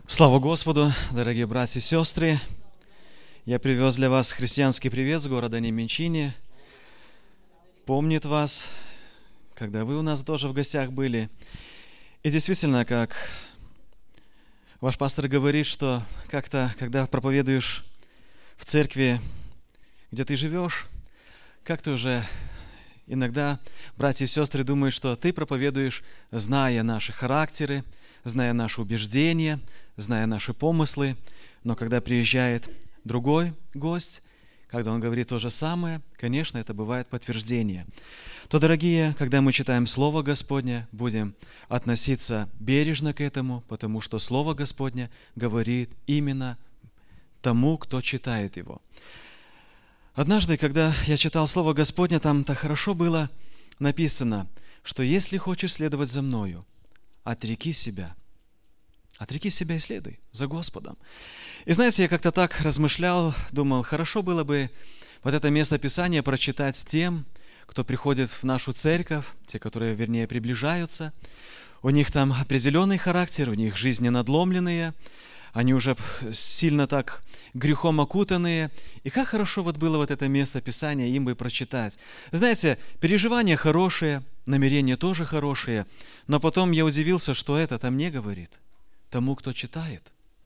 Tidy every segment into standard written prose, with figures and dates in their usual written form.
Слава Господу, дорогие братья и сестры! Я привез для вас христианский привет с города Неменчини. Помнит вас, когда вы у нас тоже в гостях были. И действительно, как ваш пастор говорит, что как-то, когда проповедуешь в церкви, где ты живешь, как-то уже иногда братья и сестры думают, что ты проповедуешь, зная наши характеры, зная наши убеждения, зная наши помыслы. Но когда приезжает другой гость, когда он говорит то же самое, конечно, это бывает подтверждение. То, дорогие, когда мы читаем Слово Господне, будем относиться бережно к этому, потому что Слово Господне говорит именно тому, кто читает его. Однажды, когда я читал Слово Господне, там так хорошо было написано, что если хочешь следовать за мною, отреки себя и следуй за Господом. И знаете, я как-то так размышлял, думал, хорошо было бы вот это место Писания прочитать тем, кто приходит в нашу церковь, те, которые, вернее, приближаются. У них там определенный характер, у них жизни надломленные, они уже сильно так грехом окутанные. И как хорошо вот было вот это место Писания им бы прочитать. Знаете, переживания хорошие, намерения тоже хорошие, но потом я удивился, что это мне говорит, тому, кто читает.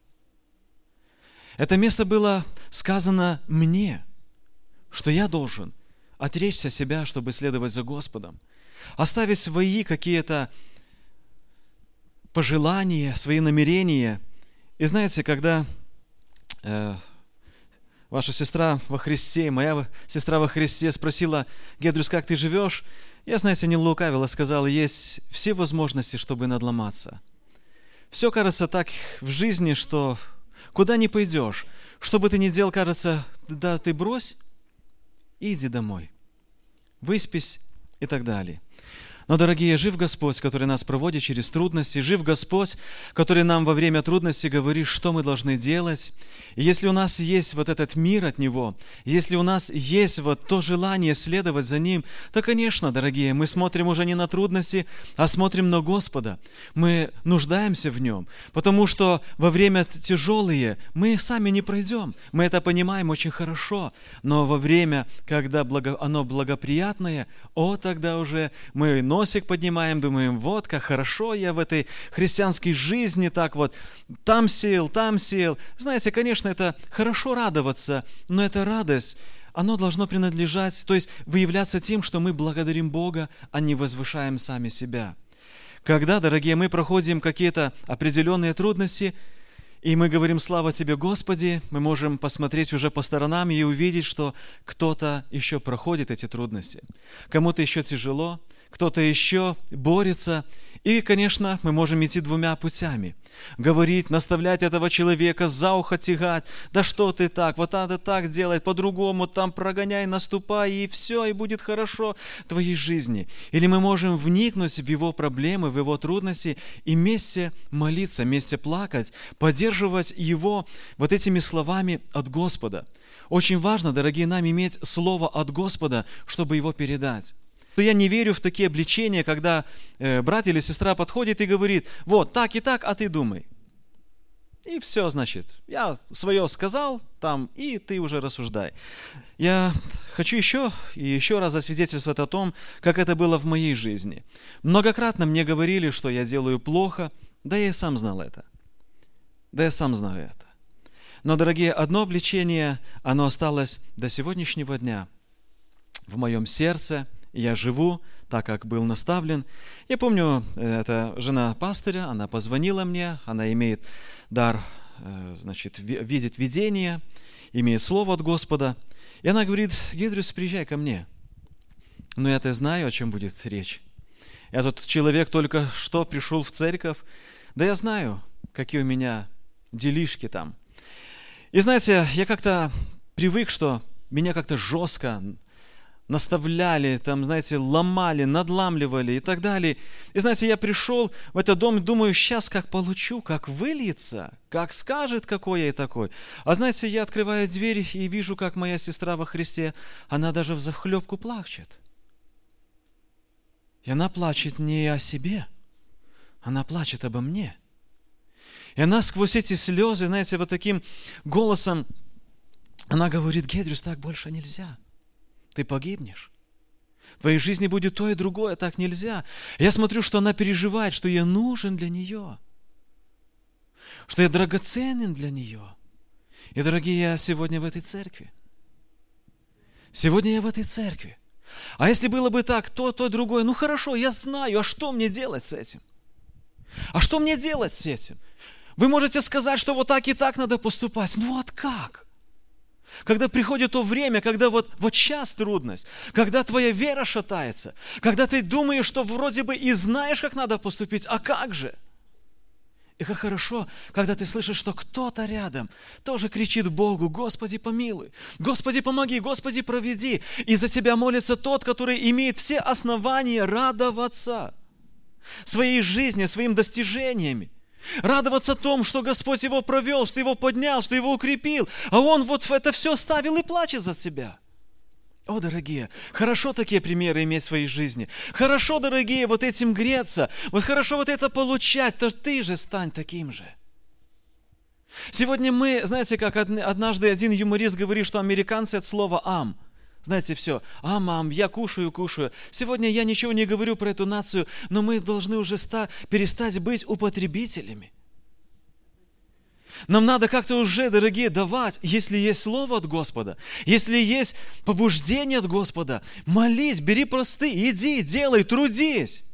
Это место было сказано мне, что я должен отречься себя, чтобы следовать за Господом, оставить свои какие-то пожелания, свои намерения. И знаете, когда ваша сестра во Христе, моя сестра во Христе спросила: «Гедрус, как ты живешь?» Я, знаете, не лукавила, сказала: есть все возможности, чтобы надломаться. Все кажется так в жизни, что куда ни пойдешь, что бы ты ни делал, кажется, да ты брось и иди домой, выспись и так далее. Но, дорогие, жив Господь, который нас проводит через трудности, жив Господь, который нам во время трудностей говорит, что мы должны делать. И если у нас есть вот этот мир от Него, если у нас есть вот то желание следовать за Ним, то, конечно, дорогие, мы смотрим уже не на трудности, а смотрим на Господа. Мы нуждаемся в Нем, потому что во время тяжелые мы сами не пройдем. Мы это понимаем очень хорошо, но во время, когда оно благоприятное, тогда уже мы носик поднимаем, думаем, вот как хорошо я в этой христианской жизни, так вот, там сел. Знаете, конечно, это хорошо радоваться, но эта радость, оно должно принадлежать, то есть выявляться тем, что мы благодарим Бога, а не возвышаем сами себя. Когда, дорогие, мы проходим какие-то определенные трудности, и мы говорим: «Слава Тебе, Господи», мы можем посмотреть уже по сторонам и увидеть, что кто-то еще проходит эти трудности. Кому-то еще тяжело, кто-то еще борется. И, конечно, мы можем идти двумя путями. Говорить, наставлять этого человека, за ухо тягать. Да что ты так, вот надо так делать, по-другому, там прогоняй, наступай, и все, и будет хорошо в твоей жизни. Или мы можем вникнуть в его проблемы, в его трудности и вместе молиться, вместе плакать, поддерживать его вот этими словами от Господа. Очень важно, дорогие, нам иметь слово от Господа, чтобы его передать. Я не верю в такие обличения, когда брат или сестра подходит и говорит: вот так и так, а ты думай. И все, значит, я свое сказал там, и ты уже рассуждай. Я хочу еще раз засвидетельствовать о том, как это было в моей жизни. Многократно мне говорили, что я делаю плохо, да я и сам знал это. Но, дорогие, одно обличение, оно осталось до сегодняшнего дня в моем сердце. Я живу так, как был наставлен. Я помню, это жена пастыря, она позвонила мне, она имеет дар, видеть видение, имеет слово от Господа. И она говорит: «Гедрус, приезжай ко мне». Но я-то знаю, о чем будет речь. Я тот человек только что пришел в церковь, да я знаю, какие у меня делишки там. И знаете, я как-то привык, что меня как-то жестко наставляли, там, знаете, ломали, надламливали и так далее. И знаете, я пришел в этот дом, думаю, сейчас как получу, как выльется, как скажет, какой я и такой. А знаете, я открываю дверь и вижу, как моя сестра во Христе, она даже взахлебку плачет. И она плачет не о себе, она плачет обо мне. И она сквозь эти слезы, знаете, вот таким голосом, она говорит: Гедрус, так больше нельзя. Ты погибнешь. В твоей жизни будет то и другое, так нельзя. Я смотрю, что она переживает, что я нужен для нее, что я драгоценен для нее. И, дорогие, я сегодня в этой церкви. Сегодня я в этой церкви. А если было бы так, то другое, ну хорошо, я знаю, а что мне делать с этим? А что мне делать с этим? Вы можете сказать, что вот так и так надо поступать. Ну вот как? Когда приходит то время, когда вот сейчас трудность, когда твоя вера шатается, когда ты думаешь, что вроде бы и знаешь, как надо поступить, а как же? И как хорошо, когда ты слышишь, что кто-то рядом тоже кричит Богу: Господи, помилуй, Господи, помоги, Господи, проведи. И за тебя молится тот, который имеет все основания радоваться своей жизни, своим достижениями. Радоваться тому, что Господь его провел, что его поднял, что его укрепил. А он вот это все оставил и плачет за тебя. О, дорогие, хорошо такие примеры иметь в своей жизни. Хорошо, дорогие, вот этим греться. Вот хорошо вот это получать, то ты же стань таким же. Сегодня мы, знаете, как однажды один юморист говорит, что американцы от слова «ам». Знаете, все, ам, я кушаю. Сегодня я ничего не говорю про эту нацию, но мы должны уже перестать быть употребителями. Нам надо как-то уже, дорогие, давать, если есть слово от Господа, если есть побуждение от Господа, молись, бери просты, иди, делай, трудись.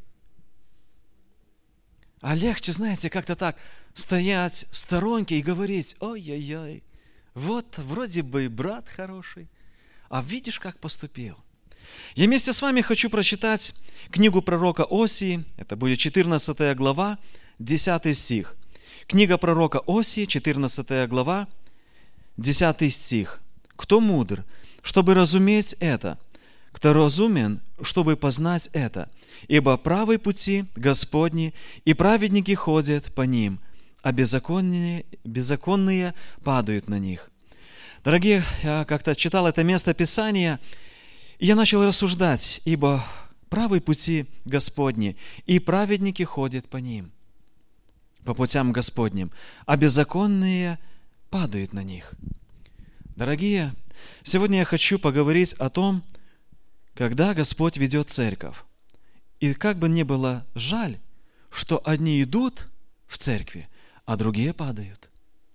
А легче, знаете, как-то так стоять в сторонке и говорить: ой-ой-ой, вот вроде бы и брат хороший, а видишь, как поступил. Я вместе с вами хочу прочитать книгу пророка Осии. Это будет 14 глава, 10 стих. Книга пророка Осии, 14 глава, 10 стих. «Кто мудр, чтобы разуметь это? Кто разумен, чтобы познать это? Ибо правые пути Господни, и праведники ходят по ним, а беззаконные падают на них». Дорогие, я как-то читал это место Писания, и я начал рассуждать: ибо правые пути Господни, и праведники ходят по ним, по путям Господним, а беззаконные падают на них. Дорогие, сегодня я хочу поговорить о том, когда Господь ведет церковь. И как бы ни было жаль, что одни идут в церкви, а другие падают.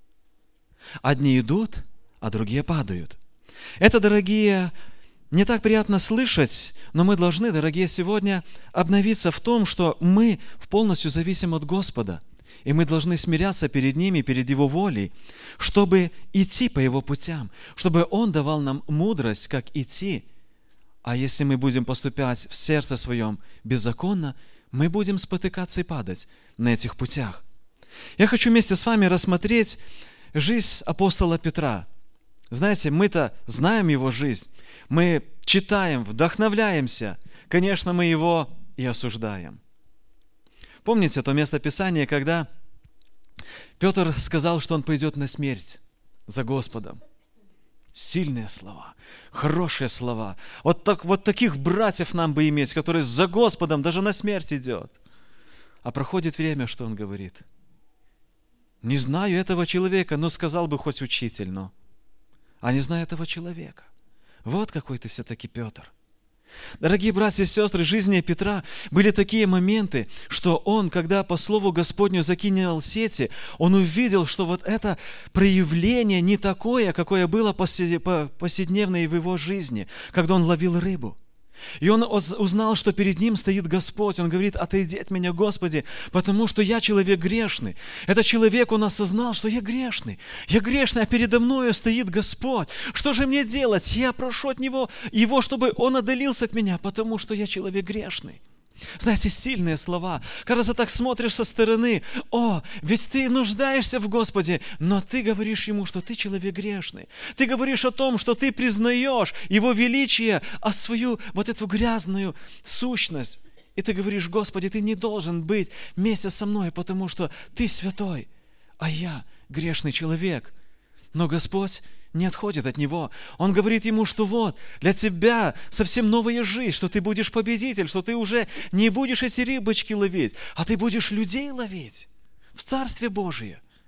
Одни идут, а другие падают. Это, дорогие, не так приятно слышать, но мы должны, дорогие, сегодня обновиться в том, что мы полностью зависим от Господа. И мы должны смиряться перед Ним и перед Его волей, чтобы идти по Его путям, чтобы Он давал нам мудрость, как идти. А если мы будем поступать в сердце своем беззаконно, мы будем спотыкаться и падать на этих путях. Я хочу вместе с вами рассмотреть жизнь апостола Петра. Знаете, мы-то знаем его жизнь, мы читаем, вдохновляемся, конечно, мы его и осуждаем. Помните то место Писания, когда Петр сказал, что он пойдет на смерть за Господом? Сильные слова, хорошие слова. Вот таких братьев нам бы иметь, которые за Господом даже на смерть идет. А проходит время, что он говорит: не знаю этого человека, но сказал бы хоть учитель, но... А не знаю этого человека. Вот какой ты все-таки Петр. Дорогие братья и сестры, в жизни Петра были такие моменты, что он, когда по слову Господню закинул сети, он увидел, что вот это проявление не такое, какое было повседневное в его жизни, когда он ловил рыбу. И он узнал, что перед ним стоит Господь. Он говорит: отойди от меня, Господи, потому что я человек грешный. Этот человек, он осознал, что я грешный, а передо мною стоит Господь. Что же мне делать? Я прошу от Него, чтобы Он отдалился от меня, потому что я человек грешный. Знаете, сильные слова. Кажется, так смотришь со стороны: о, ведь ты нуждаешься в Господе, но ты говоришь Ему, что ты человек грешный. Ты говоришь о том, что ты признаешь Его величие, а свою вот эту грязную сущность. И ты говоришь: Господи, ты не должен быть вместе со мной, потому что ты святой, а я грешный человек. Но Господь не отходит от него. Он говорит ему, что вот, для тебя совсем новая жизнь, что ты будешь победитель, что ты уже не будешь эти рыбочки ловить, а ты будешь людей ловить в Царстве Божие.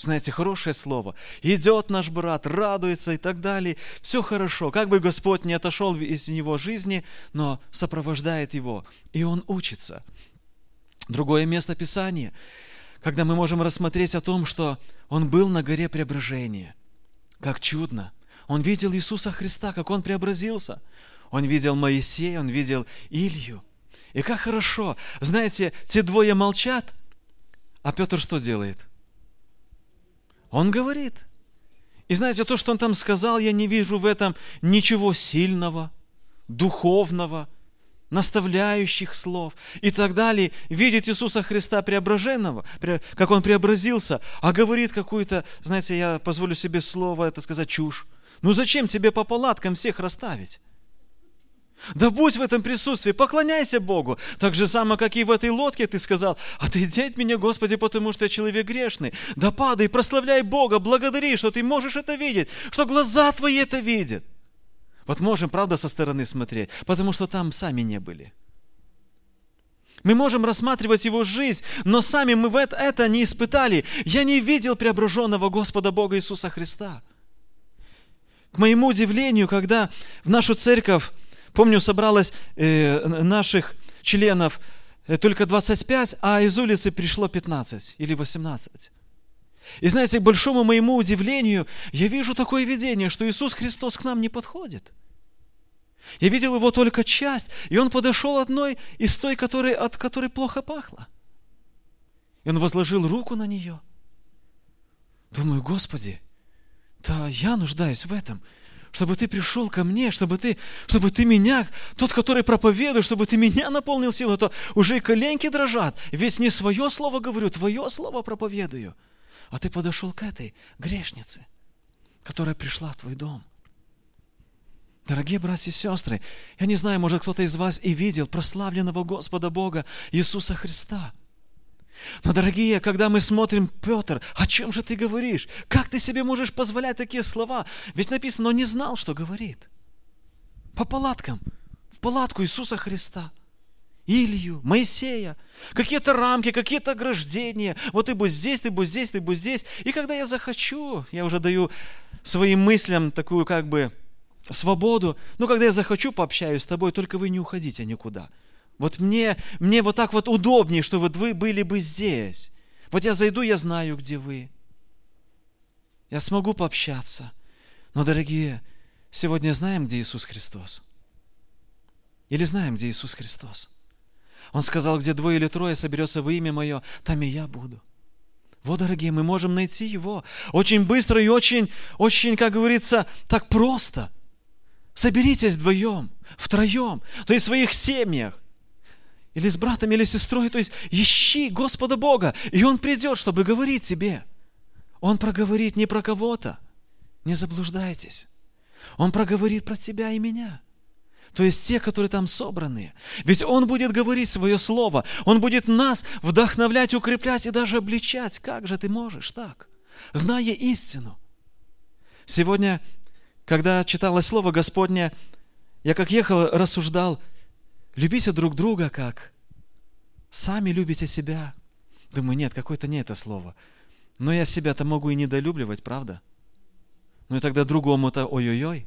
Знаете, хорошее слово. Идет наш брат, радуется и так далее. Все хорошо. Как бы Господь не отошел из его жизни, но сопровождает его. И он учится. Другое место Писания, когда мы можем рассмотреть о том, что он был на горе преображения. Как чудно. Он видел Иисуса Христа, как он преобразился. Он видел Моисея, он видел Илью. И как хорошо. Знаете, те двое молчат, а Петр что делает? Он говорит. И знаете, то, что он там сказал, я не вижу в этом ничего сильного, духовного, наставляющих слов и так далее. Видит Иисуса Христа преображенного, как он преобразился, а говорит какую-то, знаете, я позволю себе слово, это сказать, чушь. Ну зачем тебе по палаткам всех расставить? Да будь в этом присутствии, поклоняйся Богу. Так же само, как и в этой лодке ты сказал, отойди от меня, Господи, потому что я человек грешный. Да падай, прославляй Бога, благодари, что ты можешь это видеть, что глаза твои это видят. Вот можем, правда, со стороны смотреть, потому что там сами не были. Мы можем рассматривать его жизнь, но сами мы это не испытали. Я не видел преображенного Господа Бога Иисуса Христа. К моему удивлению, когда в нашу церковь, помню, собралось наших членов только 25, а из улицы пришло 15 или 18. И знаете, к большому моему удивлению, я вижу такое видение, что Иисус Христос к нам не подходит. Я видел его только часть, и он подошел одной из той, от которой плохо пахло. И он возложил руку на нее. Думаю, Господи, да я нуждаюсь в этом. Чтобы ты пришел ко мне, чтобы ты меня, тот, который проповедует, чтобы ты меня наполнил силой, то уже и коленки дрожат. Ведь не свое слово говорю, твое слово проповедую. А ты подошел к этой грешнице, которая пришла в твой дом. Дорогие братья и сестры, я не знаю, может кто-то из вас и видел прославленного Господа Бога Иисуса Христа. Но, дорогие, когда мы смотрим, Петр, о чем же ты говоришь? Как ты себе можешь позволять такие слова? Ведь написано, он не знал, что говорит. По палаткам, в палатку Иисуса Христа, Илью, Моисея, какие-то рамки, какие-то ограждения. Вот ты будь здесь, ты будь здесь, ты будь здесь. И когда я захочу, я уже даю своим мыслям такую как бы свободу. Но когда я захочу, пообщаюсь с тобой, только вы не уходите никуда. Вот мне вот так вот удобнее, что вот вы были бы здесь. Вот я зайду, я знаю, где вы. Я смогу пообщаться. Но, дорогие, сегодня знаем, где Иисус Христос? Или знаем, где Иисус Христос? Он сказал, где 2 или 3 соберется во имя Мое, там и я буду. Вот, дорогие, мы можем найти Его очень быстро и очень, как говорится, так просто. Соберитесь вдвоем, втроем, то есть в своих семьях. Или с братом, или с сестрой, то есть ищи Господа Бога, и Он придет, чтобы говорить тебе. Он проговорит не про кого-то, не заблуждайтесь. Он проговорит про тебя и меня. То есть те, которые там собраны. Ведь Он будет говорить свое слово, Он будет нас вдохновлять, укреплять и даже обличать. Как же ты можешь так, зная истину? Сегодня, когда читалось Слово Господне, я как ехал, рассуждал, любите друг друга, как сами любите себя. Думаю, нет, какое-то не это слово. Но я себя-то могу и недолюбливать, правда? Ну и тогда другому-то ой-ой-ой.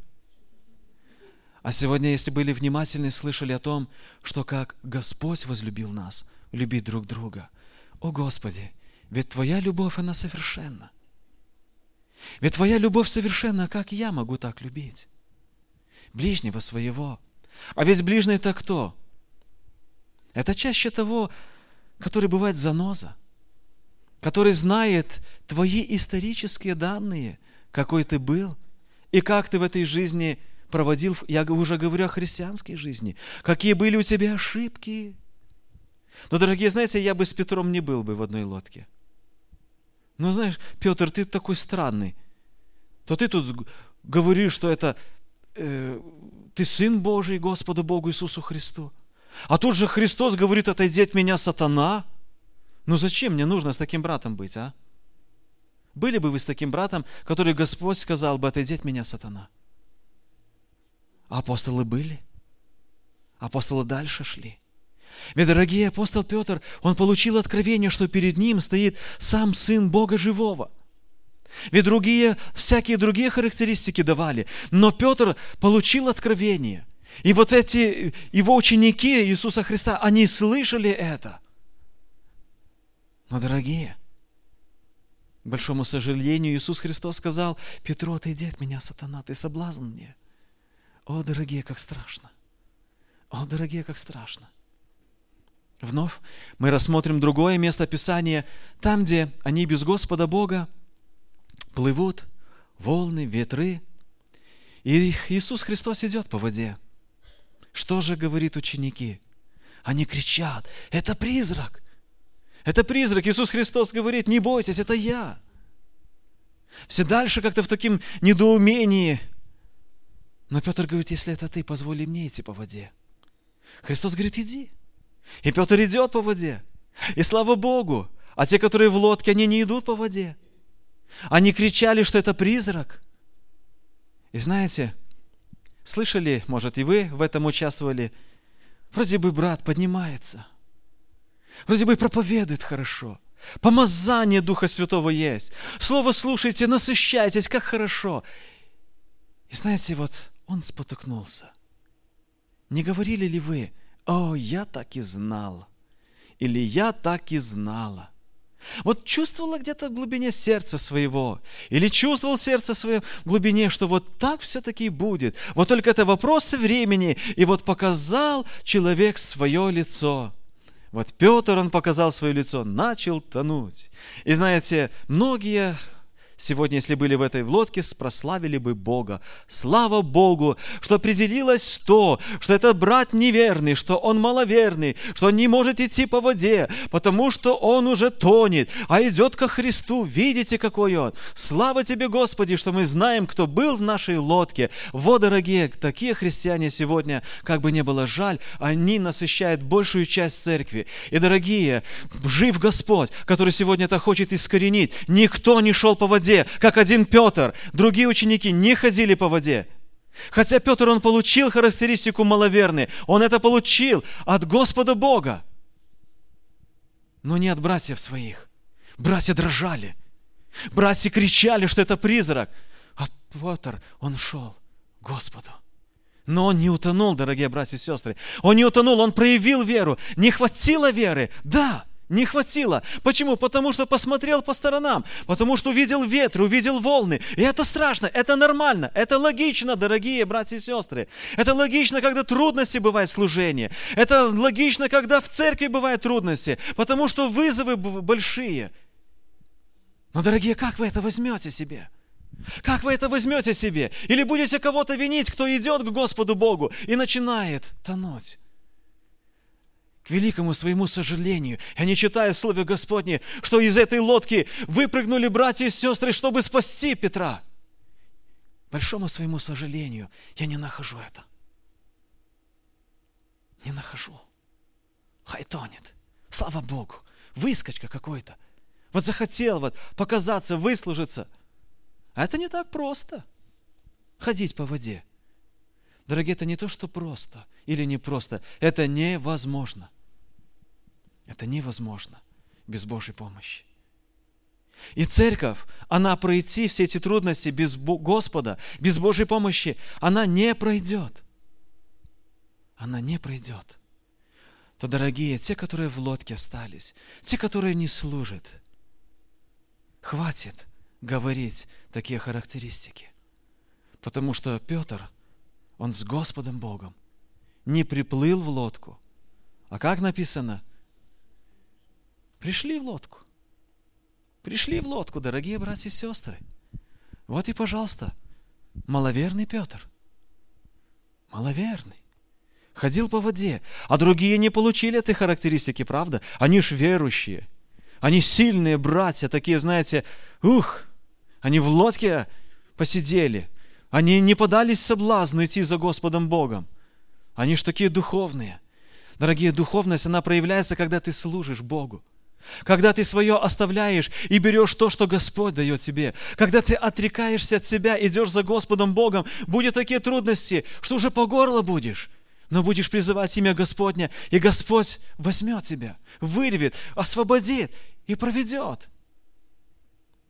А сегодня, если были внимательны, слышали о том, что как Господь возлюбил нас, любить друг друга. О Господи, ведь Твоя любовь, она совершенна. Ведь Твоя любовь совершенна, как я могу так любить? Ближнего своего. А ведь ближний-то кто? Это чаще того, который бывает заноза, который знает твои исторические данные, какой ты был, и как ты в этой жизни проводил, я уже говорю о христианской жизни, какие были у тебя ошибки. Но, дорогие, знаете, я бы с Петром не был бы в одной лодке. Ну, знаешь, Петр, ты такой странный. То ты тут говоришь, что это ты Сын Божий, Господу Богу Иисусу Христу. А тут же Христос говорит, отойди от меня, сатана. Ну зачем мне нужно с таким братом быть, а? Были бы вы с таким братом, который Господь сказал бы, отойди от меня, сатана? А апостолы были. Апостолы дальше шли. Ведь, дорогие, апостол Петр, он получил откровение, что перед ним стоит сам Сын Бога Живого. Ведь всякие другие характеристики давали. Но Петр получил откровение. И вот эти его ученики Иисуса Христа, они слышали это. Но, дорогие, к большому сожалению, Иисус Христос сказал: Петру, отойди от меня, сатана, ты соблазн мне. О, дорогие, как страшно. О, дорогие, как страшно. Вновь мы рассмотрим другое место Писания, там, где они без Господа Бога плывут, волны, ветры, и Иисус Христос идет по воде. Что же говорит ученики? Они кричат: это призрак! Это призрак! Иисус Христос говорит: не бойтесь, это я! Все дальше как-то в таком недоумении. Но Петр говорит: если это ты, позволь мне идти по воде. Христос говорит: иди. И Петр идет по воде. И слава Богу, а те, которые в лодке, они не идут по воде. Они кричали, что это призрак. И знаете, слышали, может, и вы в этом участвовали, вроде бы брат поднимается, вроде бы проповедует хорошо, помазание Духа Святого есть, слово слушайте, насыщайтесь, как хорошо. И знаете, вот он спотыкнулся. Не говорили ли вы: о, я так и знал, или я так и знала? Вот чувствовала где-то в глубине сердца своего, или чувствовал сердце свое в глубине, что вот так все-таки будет. Вот только это вопрос времени, и вот показал человек свое лицо. Вот Петр, он показал свое лицо, начал тонуть. И знаете, многие сегодня, если были в этой лодке, прославили бы Бога. Слава Богу, что определилось то, что это брат неверный, что он маловерный, что он не может идти по воде, потому что он уже тонет, а идет ко Христу. Видите, какой он? Слава Тебе, Господи, что мы знаем, кто был в нашей лодке. Вот, дорогие, такие христиане сегодня, как бы не было жаль, они насыщают большую часть церкви. И, дорогие, жив Господь, который сегодня это хочет искоренить. Никто не шел по воде, как один Петр. Другие ученики не ходили по воде. Хотя Петр, он получил характеристику маловерный. Он это получил от Господа Бога. Но не от братьев своих. Братья дрожали. Братья кричали, что это призрак. А Петр, он шел к Господу. Но он не утонул, дорогие братья и сестры. Он не утонул, он проявил веру. Не хватило веры? Да. Не хватило. Почему? Потому что посмотрел по сторонам, потому что увидел ветры, увидел волны. И это страшно, это нормально, это логично, дорогие братья и сестры. Это логично, когда трудности бывают в служении. Это логично, когда в церкви бывают трудности, потому что вызовы большие. Но, дорогие, как вы это возьмете себе? Как вы это возьмете себе? Или будете кого-то винить, кто идет к Господу Богу и начинает тонуть? К великому своему сожалению, я не читаю в Слове Господне, что из этой лодки выпрыгнули братья и сестры, чтобы спасти Петра. К большому своему сожалению, я не нахожу это. Не нахожу. Хай тонет. Слава Богу. Выскочка какой-то. Вот захотел вот показаться, выслужиться. А это не так просто. Ходить по воде. Дорогие, это не то, что просто или не просто. Это невозможно. Это невозможно без Божьей помощи. И церковь, она пройти все эти трудности без Господа, без Божьей помощи, она не пройдет. Она не пройдет. То, дорогие, те, которые в лодке остались, те, которые не служат, хватит говорить такие характеристики. Потому что Петр, он с Господом Богом не приплыл в лодку. А как написано? Пришли в лодку. Пришли в лодку, дорогие братья и сестры. Вот и, пожалуйста, маловерный Петр. Маловерный. Ходил по воде. А другие не получили этой характеристики, правда? Они ж верующие. Они сильные братья, такие, знаете, они в лодке посидели. Они не подались соблазну идти за Господом Богом. Они ж такие духовные. Дорогие, духовность, она проявляется, когда ты служишь Богу. Когда ты свое оставляешь и берешь то, что Господь дает тебе. Когда ты отрекаешься от себя, идешь за Господом Богом, будут такие трудности, что уже по горло будешь. Но будешь призывать имя Господня, и Господь возьмет тебя, вырвет, освободит и проведет.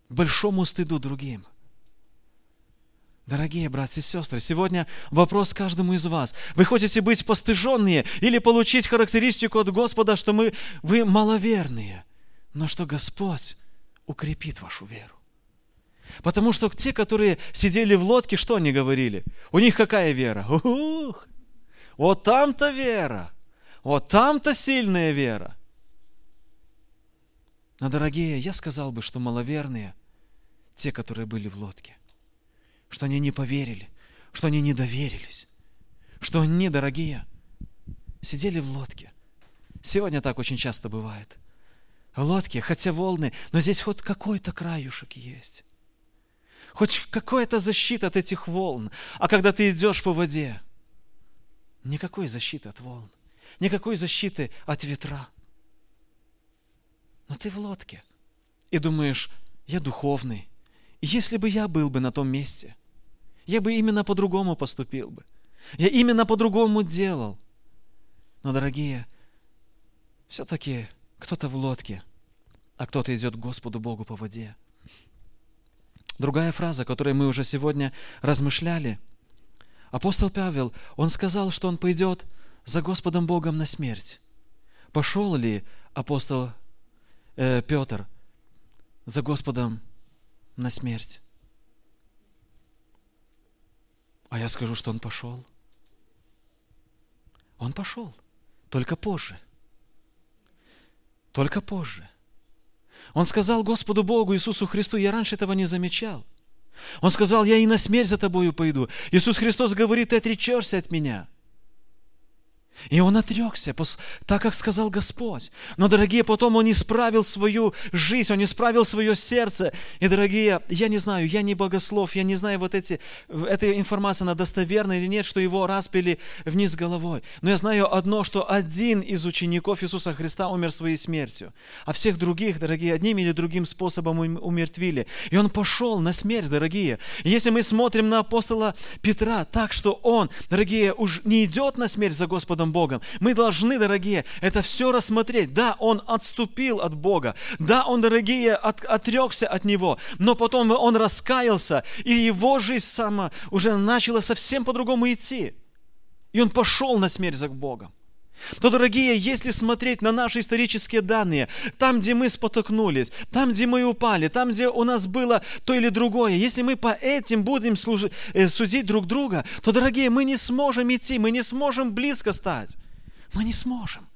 большому стыду другим. Дорогие братья и сестры, сегодня вопрос каждому из вас. Вы хотите быть постыженные или получить характеристику от Господа, что вы маловерные, но что Господь укрепит вашу веру. Потому что те, которые сидели в лодке, что они говорили? У них какая вера? Ух, вот там-то вера, вот там-то сильная вера. Но, дорогие, я сказал бы, что маловерные, те, которые были в лодке, что они не поверили, что они не доверились, что они, дорогие, сидели в лодке. Сегодня так очень часто бывает. В лодке, хотя волны, но здесь хоть какой-то краюшек есть. Хоть какая-то защита от этих волн. А когда ты идешь по воде, никакой защиты от волн, никакой защиты от ветра. Но ты в лодке и думаешь, я духовный. И если бы я был бы на том месте, я бы именно по-другому поступил бы. Я именно по-другому делал. Но, дорогие, все-таки кто-то в лодке, а кто-то идет к Господу Богу по воде. Другая фраза, которой мы уже сегодня размышляли. Апостол Павел, он сказал, что он пойдет за Господом Богом на смерть. Пошел ли апостол Петр за Господом на смерть? А я скажу, что он пошел. Он пошел, только позже. Только позже. Он сказал Господу Богу, Иисусу Христу, я раньше этого не замечал. Он сказал, я и на смерть за тобою пойду. Иисус Христос говорит, ты отречешься от меня. И он отрекся, так как сказал Господь. Но, дорогие, потом он исправил свою жизнь, он исправил свое сердце. И, дорогие, я не знаю, я не богослов, я не знаю, эта информация, она достоверна или нет, что его распяли вниз головой. Но я знаю одно, что один из учеников Иисуса Христа умер своей смертью, а всех других, дорогие, одним или другим способом умертвили. И он пошел на смерть, дорогие. И если мы смотрим на апостола Петра так, что он, дорогие, уж не идет на смерть за Господом Богом. Мы должны, дорогие, это все рассмотреть. Да, он отступил от Бога. Да, он, дорогие, отрекся от Него. Но потом он раскаялся, и его жизнь сама уже начала совсем по-другому идти. И он пошел на смерть за Богом. То, дорогие, если смотреть на наши исторические данные, там, где мы спотыкнулись, там, где мы упали, там, где у нас было то или другое, если мы по этим будем судить друг друга, то, дорогие, мы не сможем идти, мы не сможем близко стать. Мы не сможем.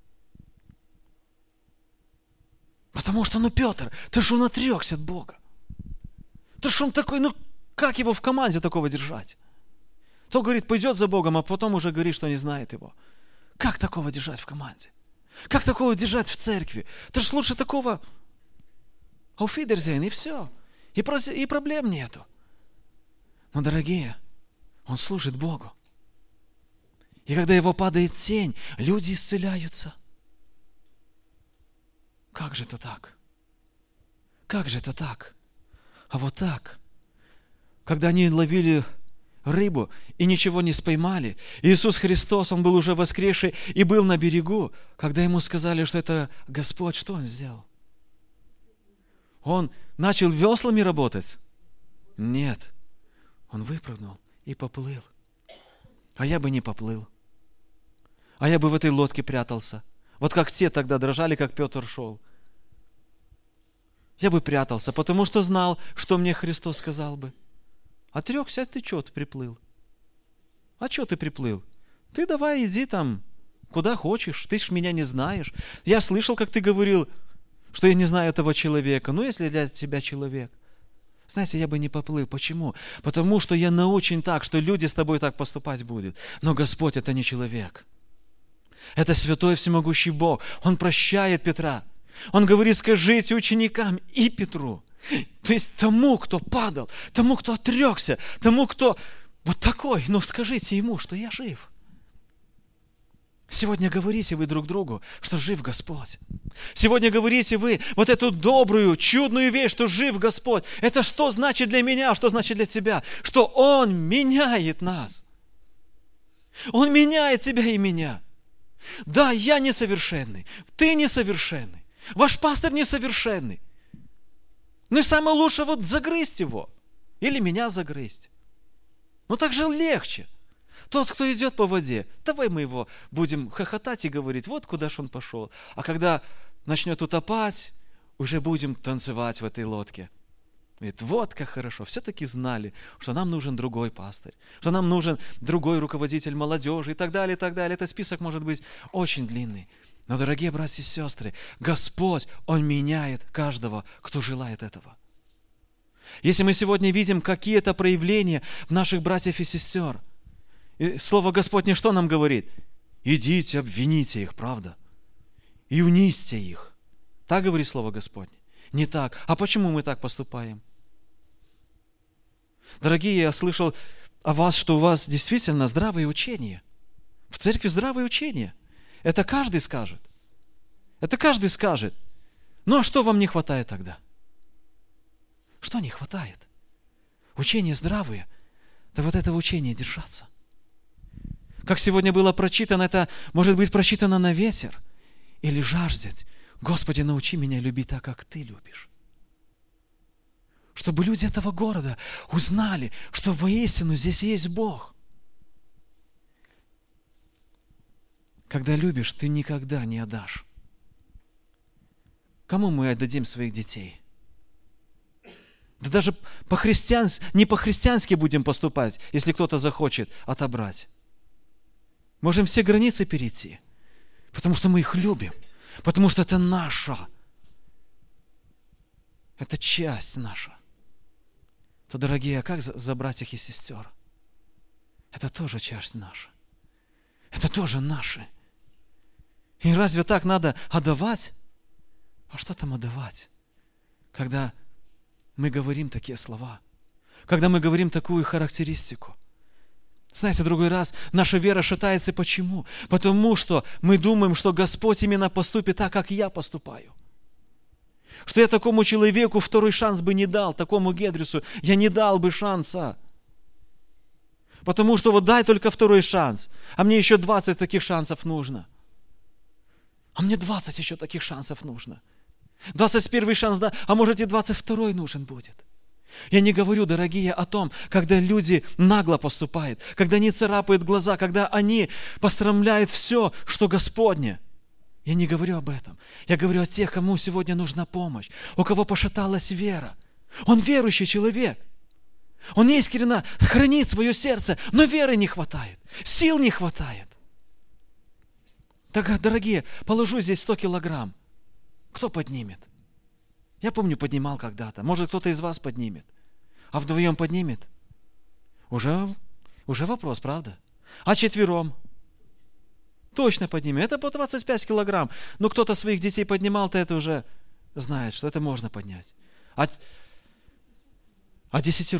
Потому что, Петр, ты же он отрекся от Бога. Ты же он такой, как его в команде такого держать? То, говорит, пойдет за Богом, а потом уже говорит, что не знает его. Как такого держать в команде? Как такого держать в церкви? Ты же лучше такого auf Wiedersehen, и все. И проблем нету. Но, дорогие, он служит Богу. И когда его падает тень, люди исцеляются. Как же это так? Как же это так? А вот так. Когда они ловили рыбу и ничего не споймали, Иисус Христос, Он был уже воскресший и был на берегу, когда Ему сказали, что это Господь, что Он сделал? Он начал веслами работать? Нет. Он выпрыгнул и поплыл. А я бы не поплыл. А я бы в этой лодке прятался. Вот как те тогда дрожали, как Петр шел. Я бы прятался, потому что знал, что мне Христос сказал бы. Отрекся, а ты что ты приплыл? А что ты приплыл? Ты давай иди там, куда хочешь, ты ж меня не знаешь. Я слышал, как ты говорил, что я не знаю этого человека. Ну, если для тебя человек. Знаете, я бы не поплыл. Почему? Потому что я научен так, что люди с тобой так поступать будут. Но Господь это не человек. Это святой всемогущий Бог. Он прощает Петра. Он говорит, скажите ученикам и Петру. То есть тому, кто падал, тому, кто отрекся, тому, кто вот такой, скажите ему, что я жив. Сегодня говорите вы друг другу, что жив Господь. Сегодня говорите вы вот эту добрую, чудную вещь, что жив Господь. Это что значит для меня, что значит для тебя? Что Он меняет нас. Он меняет тебя и меня. Да, я несовершенный, ты несовершенный, ваш пастор несовершенный. Ну и самое лучшее вот загрызть его. Или меня загрызть. Ну так же легче. Тот, кто идет по воде, давай мы его будем хохотать и говорить, вот куда ж он пошел. А когда начнет утопать, уже будем танцевать в этой лодке. Говорит, вот как хорошо. Все-таки знали, что нам нужен другой пастырь, что нам нужен другой руководитель молодежи и так далее, и так далее. Этот список может быть очень длинный. Но, дорогие братья и сестры, Господь, Он меняет каждого, кто желает этого. Если мы сегодня видим какие-то проявления в наших братьев и сестер, и Слово Господне что нам говорит? Идите, обвините их, правда? И унизьте их. Так говорит Слово Господне? Не так. А почему мы так поступаем? Дорогие, я слышал о вас, что у вас действительно здравое учение. В церкви здравое учение. Это каждый скажет. Это каждый скажет. Ну а что вам не хватает тогда? Что не хватает? Учения здравые. Да вот этого учения держаться. Как сегодня было прочитано, это может быть прочитано на ветер. Или жаждать. Господи, научи меня любить так, как Ты любишь. Чтобы люди этого города узнали, что воистину здесь есть Бог. Когда любишь, ты никогда не отдашь. Кому мы отдадим своих детей? Да даже не по-христиански будем поступать, если кто-то захочет отобрать. Можем все границы перейти, потому что мы их любим, потому что это наша. Это часть наша. То, дорогие, а как за братьев и сестер? Это тоже часть наша. Это тоже наши. И разве так надо отдавать? А что там отдавать? Когда мы говорим такие слова, когда мы говорим такую характеристику. Знаете, другой раз наша вера шатается. Почему? Потому что мы думаем, что Господь именно поступит так, как я поступаю. Что я такому человеку второй шанс бы не дал, такому Гедрюсу, я не дал бы шанса. Потому что вот дай только второй шанс, а мне еще 20 таких шансов нужно. А мне 20 еще таких шансов нужно. 21 шанс, да, а может и 22 нужен будет. Я не говорю, дорогие, о том, когда люди нагло поступают, когда они царапают глаза, когда они пострамляют все, что Господне. Я не говорю об этом. Я говорю о тех, кому сегодня нужна помощь, у кого пошаталась вера. Он верующий человек. Он искренне хранит свое сердце, но веры не хватает, сил не хватает. Так, дорогие, положу здесь 100 килограмм. Кто поднимет? Я помню, поднимал когда-то. Может, кто-то из вас поднимет. А вдвоем поднимет? Уже вопрос, правда? А четвером? Точно поднимет. Это по 25 килограмм. Но кто-то своих детей поднимал, то это уже знает, что это можно поднять. А 10?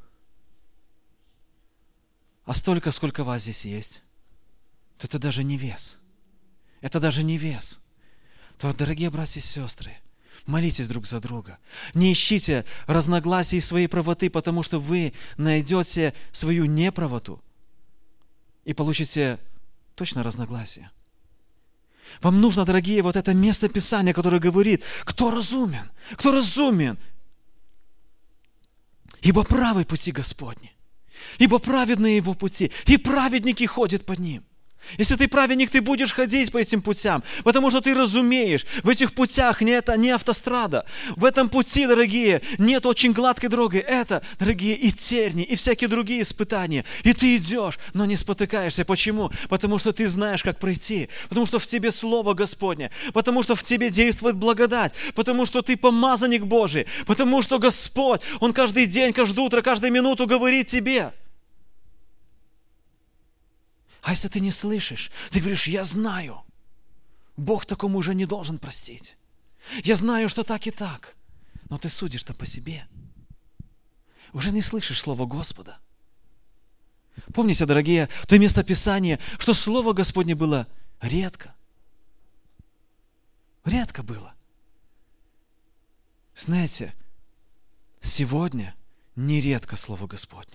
А столько, сколько вас здесь есть, то это даже не вес. Это даже не вес. То, дорогие братья и сестры, молитесь друг за друга. Не ищите разногласий и своей правоты, потому что вы найдете свою неправоту и получите точно разногласия. Вам нужно, дорогие, вот это место Писания, которое говорит, кто разумен, кто разумен. Ибо правы пути Господни, ибо праведные Его пути, и праведники ходят под Ним. Если ты праведник, ты будешь ходить по этим путям, потому что ты разумеешь, в этих путях не автострада. В этом пути, дорогие, нет очень гладкой дороги. Это, дорогие, и терни, и всякие другие испытания. И ты идешь, но не спотыкаешься. Почему? Потому что ты знаешь, как пройти. Потому что в тебе Слово Господне. Потому что в тебе действует благодать. Потому что ты помазанник Божий. Потому что Господь, Он каждый день, каждое утро, каждую минуту говорит тебе. А если ты не слышишь, ты говоришь, я знаю, Бог такому уже не должен простить. Я знаю, что так и так. Но ты судишь-то по себе. Уже не слышишь Слова Господа. Помните, дорогие, то место Писания, что Слово Господне было редко. Редко было. Знаете, сегодня нередко Слово Господне.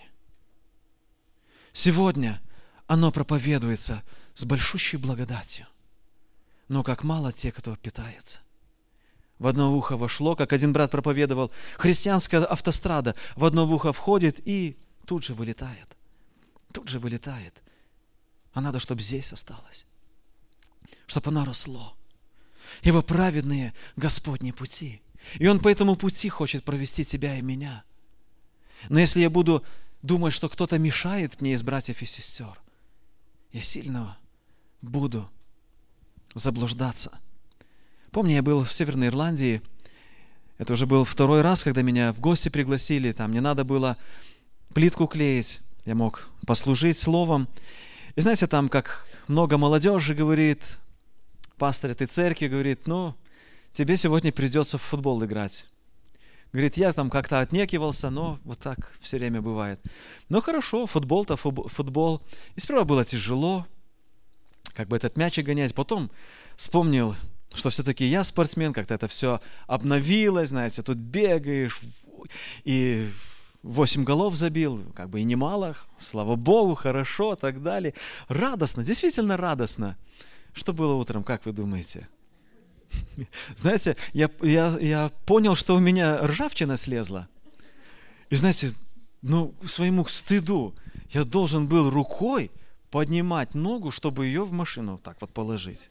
Сегодня оно проповедуется с большущей благодатью. Но как мало те, кто питается. в одно ухо вошло, как один брат проповедовал, христианская автострада в одно ухо входит и тут же вылетает. Тут же вылетает. А надо, чтобы здесь осталось. Чтобы оно росло. Ибо праведные Господни пути. И Он по этому пути хочет провести тебя и меня. Но если я буду думать, что кто-то мешает мне из братьев и сестер, я сильно буду заблуждаться. Помню, я был в Северной Ирландии. Это уже был второй раз, когда меня в гости пригласили. Там не надо было плитку клеить. Я мог послужить словом. И знаете, там как много молодежи говорит, пастор этой церкви говорит, тебе сегодня придется в футбол играть. Говорит, я там как-то отнекивался, но вот так все время бывает. Ну хорошо, футбол-то футбол. И сперва было тяжело, как бы этот мячик гонять. Потом вспомнил, что все-таки я спортсмен, как-то это все обновилось, знаете, тут бегаешь, и 8 голов забил, как бы и немало, слава Богу, хорошо, так далее. Радостно, действительно радостно. Что было утром, как вы думаете? Знаете, я понял, что у меня ржавчина слезла. И знаете, своему стыду я должен был рукой поднимать ногу, чтобы ее в машину так вот положить.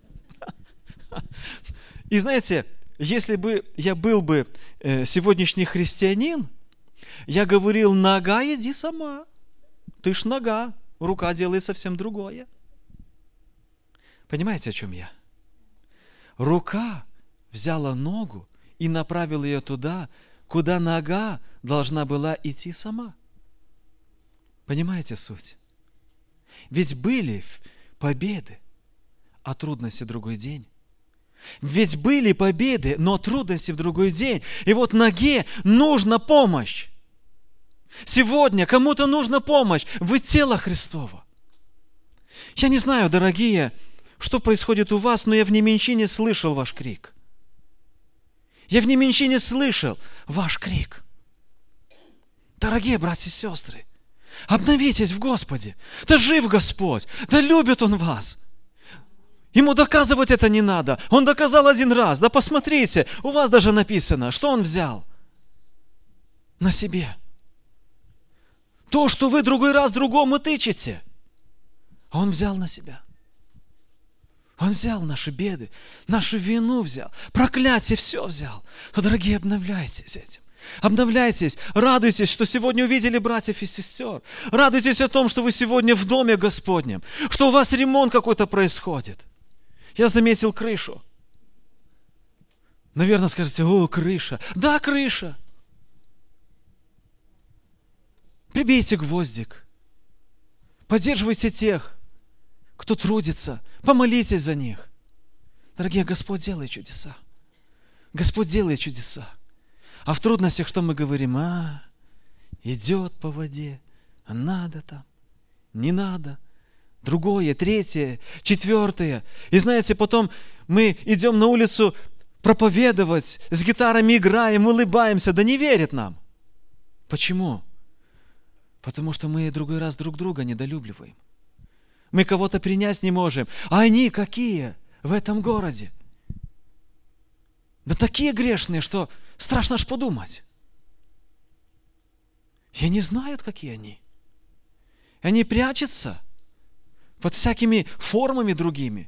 И знаете, если бы я был бы сегодняшний христианин, я говорил, нога иди сама. Ты ж нога, рука делает совсем другое. Понимаете, о чем я? Рука взяла ногу и направила ее туда, куда нога должна была идти сама. Понимаете суть? Ведь были победы, а трудности в другой день. Ведь были победы, но трудности в другой день. И вот ноге нужна помощь. Сегодня кому-то нужна помощь. Вы тело Христово. Я не знаю, дорогие, что происходит у вас, но я в неменьшине слышал ваш крик. Я в неменьшине слышал ваш крик. Дорогие братья и сестры, обновитесь в Господе. Да жив Господь, да любит Он вас. Ему доказывать это не надо. Он доказал один раз. Да посмотрите, у вас даже написано, что Он взял на себе. То, что вы другой раз другому тычете, Он взял на себя. Он взял наши беды, нашу вину взял, проклятие все взял. То, дорогие, обновляйтесь этим. Обновляйтесь, радуйтесь, что сегодня увидели братьев и сестер. Радуйтесь о том, что вы сегодня в доме Господнем, что у вас ремонт какой-то происходит. Я заметил крышу. Наверное, скажете, крыша. Да, крыша. Прибейте гвоздик. Поддерживайте тех, кто трудится. Помолитесь за них. Дорогие, Господь делает чудеса. Господь делает чудеса. А в трудностях что мы говорим? Идет по воде, а надо там, не надо. Другое, третье, четвертое. И знаете, потом мы идем на улицу проповедовать, с гитарами играем, улыбаемся, да не верят нам. Почему? Потому что мы другой раз друг друга недолюбливаем. Мы кого-то принять не можем. А они какие в этом городе? Да такие грешные, что страшно аж подумать. И они знают, какие они. Они прячутся под всякими формами другими.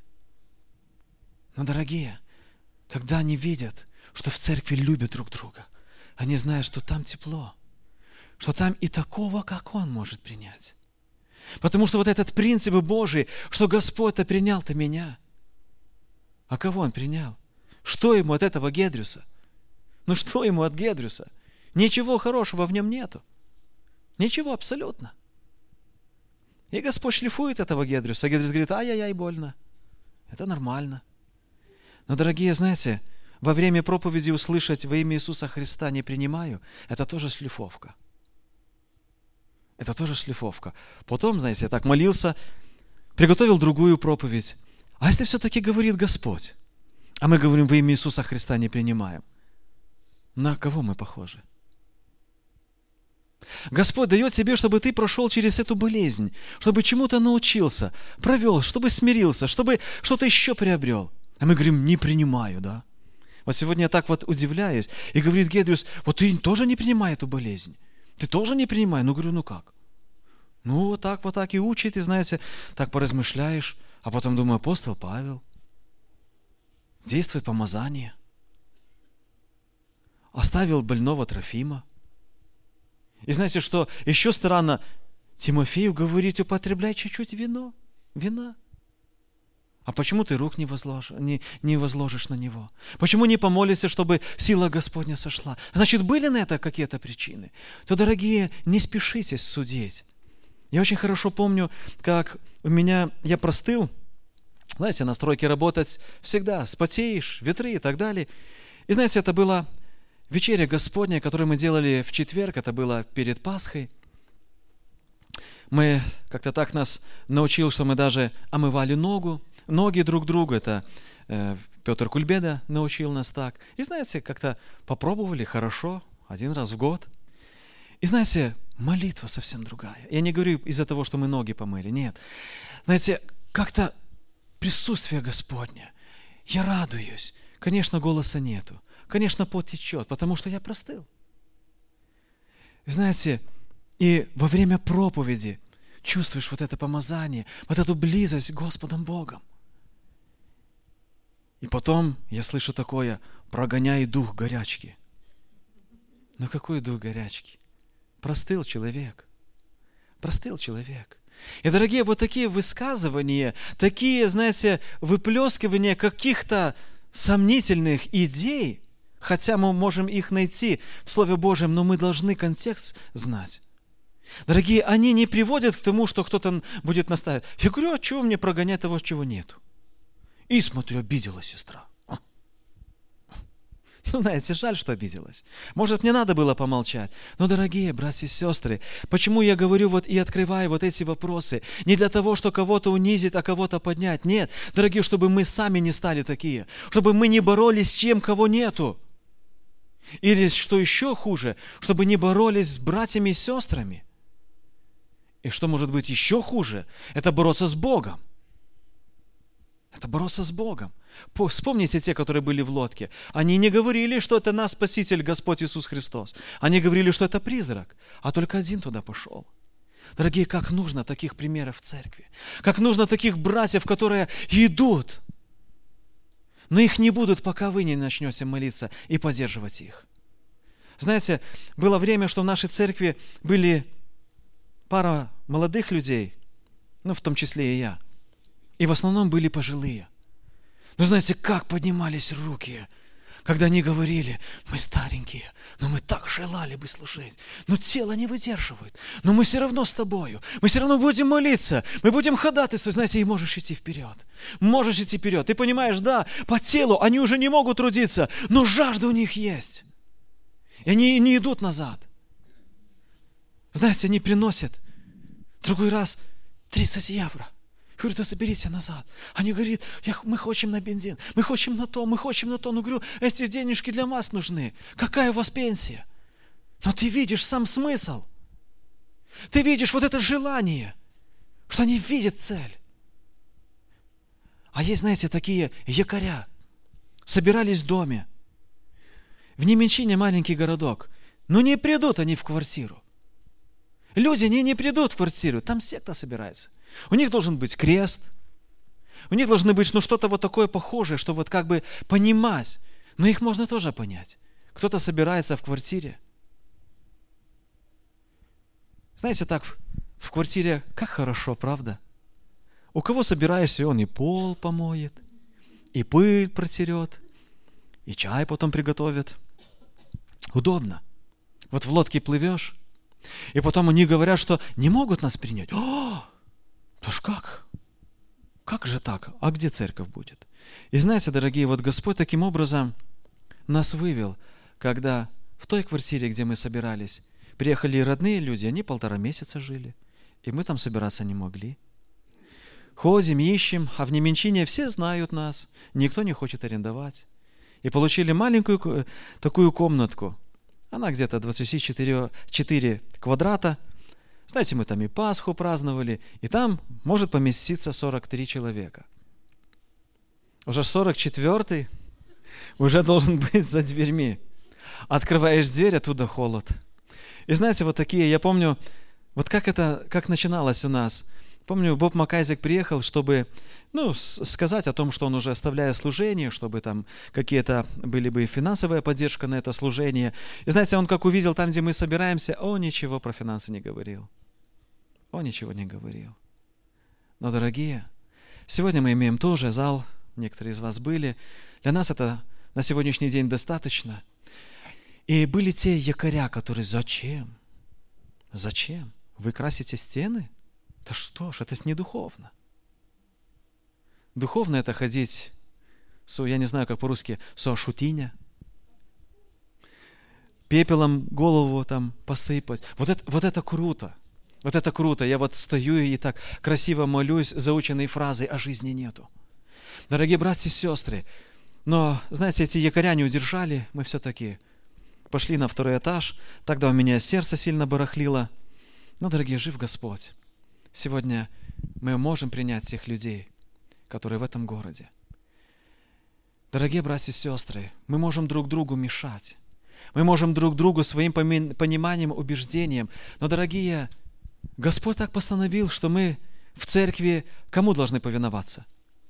Но, дорогие, когда они видят, что в церкви любят друг друга, они знают, что там тепло, что там и такого, как Он, может принять. Потому что вот этот принцип Божий, что Господь-то принял-то меня. А кого Он принял? Что ему от этого Гедрюса? Что ему от Гедрюса? Ничего хорошего в нем нету. Ничего абсолютно. И Господь шлифует этого Гедрюса. А Гедрюс говорит, ай-яй-яй, больно. Это нормально. Но, дорогие, знаете, во время проповеди услышать во имя Иисуса Христа не принимаю, это тоже шлифовка. Это тоже шлифовка. Потом, знаете, я так молился, приготовил другую проповедь. А если все-таки говорит Господь, а мы говорим во имя Иисуса Христа не принимаем, на кого мы похожи? Господь дает тебе, чтобы ты прошел через эту болезнь, чтобы чему-то научился, провел, чтобы смирился, чтобы что-то еще приобрел. А мы говорим, не принимаю, да? Вот сегодня я так вот удивляюсь. И говорит Гедриус, вот ты тоже не принимай эту болезнь. Ты тоже не принимай. Ну, говорю, ну как? Ну, вот так и учит, и, знаете, так поразмышляешь. А потом думаю, апостол Павел, действует помазание. Оставил больного Трофима. И знаете, что еще странно, Тимофею говорит, употребляй чуть-чуть вина. А почему ты рук не возложишь на него? Почему не помолишься, чтобы сила Господня сошла? Значит, были на это какие-то причины? То, дорогие, не спешите судить. Я очень хорошо помню, как я простыл. Знаете, на стройке работать всегда спотеешь, ветры и так далее. И знаете, это была вечеря Господня, которую мы делали в четверг, это было перед Пасхой. Мы как-то так нас научил, что мы даже омывали ноги друг другу. Это Петр Кульбеда научил нас так. И знаете, как-то попробовали хорошо, 1 раз в год. И знаете, молитва совсем другая. Я не говорю из-за того, что мы ноги помыли, нет. Знаете, как-то присутствие Господне. Я радуюсь. Конечно, голоса нету. Конечно, пот течет, потому что я простыл. Знаете, и во время проповеди чувствуешь вот это помазание, вот эту близость с Господом Богом. И потом я слышу такое: прогоняй дух горячки. Ну какой дух горячки? Простыл человек. И, дорогие, вот такие высказывания, такие, знаете, выплескивания каких-то сомнительных идей, хотя мы можем их найти в Слове Божьем, но мы должны контекст знать. Дорогие, они не приводят к тому, что кто-то будет наставить. Я говорю, а чего мне прогонять того, чего нету? И смотрю, обидела сестра. Ну, знаете, жаль, что обиделась. Может, мне надо было помолчать. Но, дорогие братья и сестры, почему я говорю вот и открываю вот эти вопросы? Не для того, что кого-то унизить, а кого-то поднять. Нет, дорогие, чтобы мы сами не стали такие. Чтобы мы не боролись с тем, кого нету. Или, что еще хуже, чтобы не боролись с братьями и сестрами. И что может быть еще хуже, это бороться с Богом. Это бороться с Богом. Вспомните те, которые были в лодке. Они не говорили, что это наш Спаситель, Господь Иисус Христос. Они говорили, что это призрак. А только один туда пошел. Дорогие, как нужно таких примеров в церкви. Как нужно таких братьев, которые идут. Но их не будут, пока вы не начнете молиться и поддерживать их. Знаете, было время, что в нашей церкви были пара молодых людей, ну, в том числе и я. И в основном были пожилые. Но знаете, как поднимались руки, когда они говорили: мы старенькие, но мы так желали бы служить. Но тело не выдерживает. Но мы все равно с тобою. Мы все равно будем молиться. Мы будем ходатайствовать. Знаете, и можешь идти вперед. Можешь идти вперед. Ты понимаешь, да, по телу они уже не могут трудиться, но жажда у них есть. И они не идут назад. Знаете, они приносят другой раз 30 евро. Я говорю, да соберите назад. Они говорят, мы хотим на бензин, мы хотим на то. Ну, говорю, эти денежки для вас нужны. Какая у вас пенсия? Но ты видишь сам смысл. Ты видишь вот это желание, что они видят цель. А есть, знаете, такие якоря. Собирались в доме. В Неменчине маленький городок. Но не придут они в квартиру. Люди не придут в квартиру. Там секта собирается. У них должен быть крест. У них должно быть что-то вот такое похожее, что вот как бы понимать. Но их можно тоже понять. Кто-то собирается в квартире. Знаете, так в квартире как хорошо, правда? У кого собираешься, он и пол помоет, и пыль протерет, и чай потом приготовит. Удобно. Вот в лодке плывешь, и потом они говорят, что не могут нас принять. То ж как? Как же так? А где церковь будет? И знаете, дорогие, вот Господь таким образом нас вывел, когда в той квартире, где мы собирались, приехали родные люди, они 1,5 месяца жили, и мы там собираться не могли. Ходим, ищем, а в Неменчине все знают нас, никто не хочет арендовать. И получили маленькую такую комнатку, она где-то 24 квадрата. Знаете, мы там и Пасху праздновали, и там может поместиться 43 человека. Уже 44-й, уже должен быть за дверьми. Открываешь дверь, оттуда холод. И знаете, вот такие, я помню, вот как начиналось у нас. Помню, Боб Макайзек приехал, чтобы, сказать о том, что он уже оставляет служение, чтобы там какие-то были бы финансовая поддержка на это служение. И знаете, он как увидел там, где мы собираемся, он ничего про финансы не говорил. Он ничего не говорил. Но, дорогие, сегодня мы имеем тоже зал, некоторые из вас были. Для нас это на сегодняшний день достаточно. И были те якоря, которые зачем? Зачем? Вы красите стены? Да что ж, это не духовно. Духовно это ходить, я не знаю, как по-русски, соошутиня, пепелом голову там посыпать. Вот это круто. Вот это круто. Я вот стою и так красиво молюсь заученной фразой, а жизни нету. Дорогие братья и сестры, но, знаете, эти якоря не удержали, мы все-таки пошли на второй этаж, тогда у меня сердце сильно барахлило. Но, дорогие, жив Господь. Сегодня мы можем принять тех людей, которые в этом городе. Дорогие братья и сестры, мы можем друг другу мешать. Мы можем друг другу своим пониманием, убеждением. Но, дорогие, Господь так постановил, что мы в церкви кому должны повиноваться?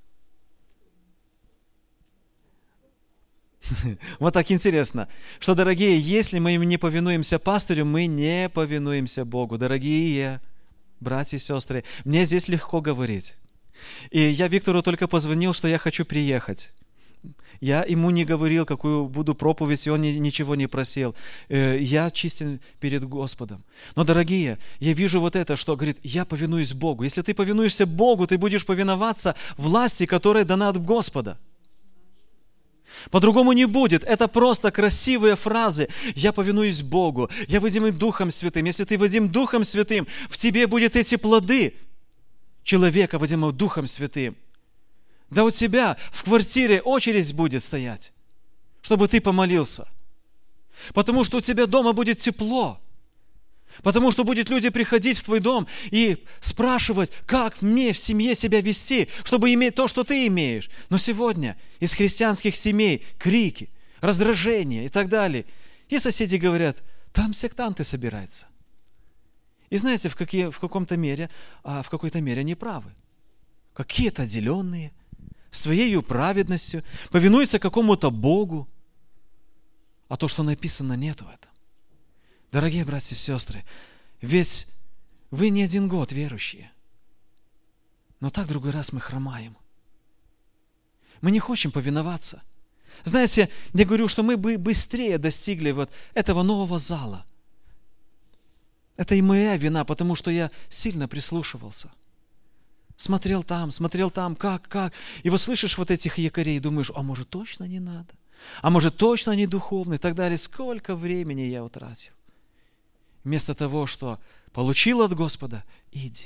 Вот так интересно, что, дорогие, если мы не повинуемся пастырю, мы не повинуемся Богу. Дорогие братья и сестры, мне здесь легко говорить. И я Виктору только позвонил, что я хочу приехать. Я ему не говорил, какую буду проповедь, и он ничего не просил. Я чистен перед Господом. Но, дорогие, я вижу вот это, что говорит, я повинуюсь Богу. Если ты повинуешься Богу, ты будешь повиноваться власти, которая дана от Господа. По-другому не будет. Это просто красивые фразы. Я повинуюсь Богу. Я водим Духом Святым. Если ты водим Духом Святым, в тебе будут эти плоды человека, водимого Духом Святым. Да у тебя в квартире очередь будет стоять, чтобы ты помолился. Потому что у тебя дома будет тепло. Потому что будут люди приходить в твой дом и спрашивать, как мне в семье себя вести, чтобы иметь то, что ты имеешь. Но сегодня из христианских семей крики, раздражение и так далее. И соседи говорят, там сектанты собираются. И знаете, в какой-то мере они правы. Какие-то отделенные, своей праведностью, повинуются какому-то Богу. А то, что написано, нету в этом. Дорогие братья и сестры, ведь вы не один год верующие, но так другой раз мы хромаем. Мы не хотим повиноваться. Знаете, я говорю, что мы бы быстрее достигли вот этого нового зала. Это и моя вина, потому что я сильно прислушивался. Смотрел там, как. И вот слышишь вот этих якорей и думаешь, а может точно не надо? А может точно не духовно? И так далее. Сколько времени я утратил. Вместо того, что получил от Господа, иди.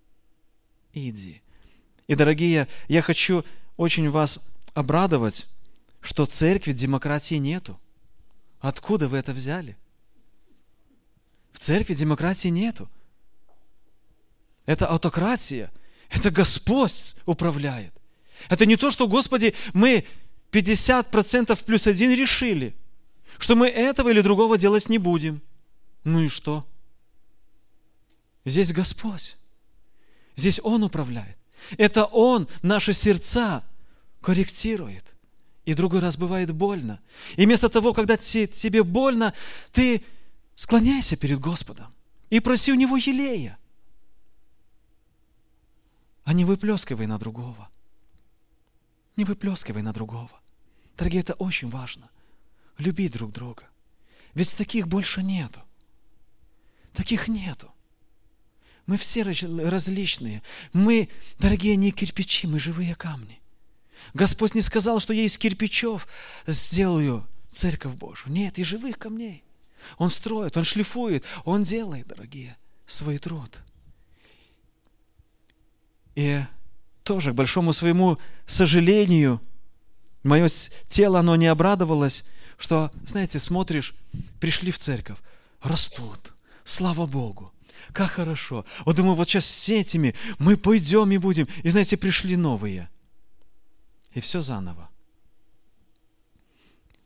И, дорогие, я хочу очень вас обрадовать, что церкви демократии нету. Откуда вы это взяли? В церкви демократии нету. Это аутократия. Это Господь управляет. Это не то, что, Господи, мы 50% плюс 1 решили, что мы этого или другого делать не будем. Ну и что? Здесь Господь. Здесь Он управляет. Это Он наши сердца корректирует. И другой раз бывает больно. И вместо того, когда тебе больно, ты склоняйся перед Господом и проси у Него елея. А не выплескивай на другого. Не выплескивай на другого. Дорогие, это очень важно. Любить друг друга. Ведь таких больше нету. Таких нету. Мы все различные. Мы, дорогие, не кирпичи, мы живые камни. Господь не сказал, что я из кирпичов сделаю церковь Божию. Нет, из живых камней. Он строит, Он шлифует, Он делает, дорогие, свой труд. И тоже, к большому своему сожалению, мое тело, оно не обрадовалось, что, знаете, смотришь, пришли в церковь, растут, слава Богу, как хорошо. Вот думаю, вот сейчас с этими мы пойдем и будем. И, знаете, пришли новые. И все заново.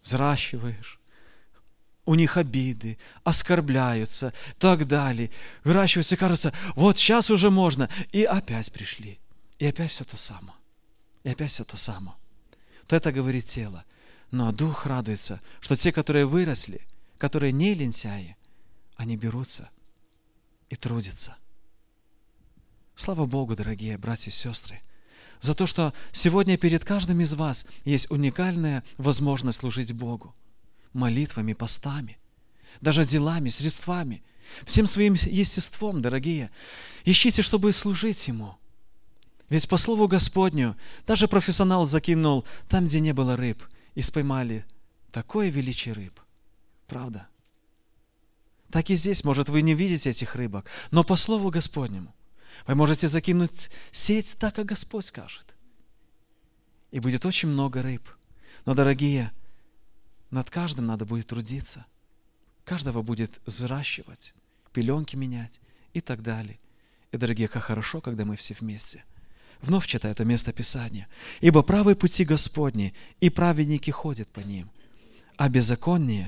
взращиваешь, у них обиды, оскорбляются, так далее. Выращиваются, кажется, вот сейчас уже можно. И опять пришли. И опять все то самое. И опять все то самое. Вот это говорит тело. Но дух радуется, что те, которые выросли, которые не лентяи, они берутся и трудятся. Слава Богу, дорогие братья и сестры, за то, что сегодня перед каждым из вас есть уникальная возможность служить Богу. Молитвами, постами, даже делами, средствами, всем своим естеством, дорогие. Ищите, чтобы служить Ему. Ведь по слову Господню, даже профессионал закинул там, где не было рыб, и споймали такое величие рыб. Правда? Так и здесь, может, вы не видите этих рыбок, но по слову Господнему вы можете закинуть сеть так, как Господь скажет. И будет очень много рыб. Но, дорогие, над каждым надо будет трудиться. Каждого будет взращивать, пеленки менять и так далее. И, дорогие, как хорошо, когда мы все вместе. Вновь читаю это место Писания. «Ибо правые пути Господни, и праведники ходят по ним, а беззаконные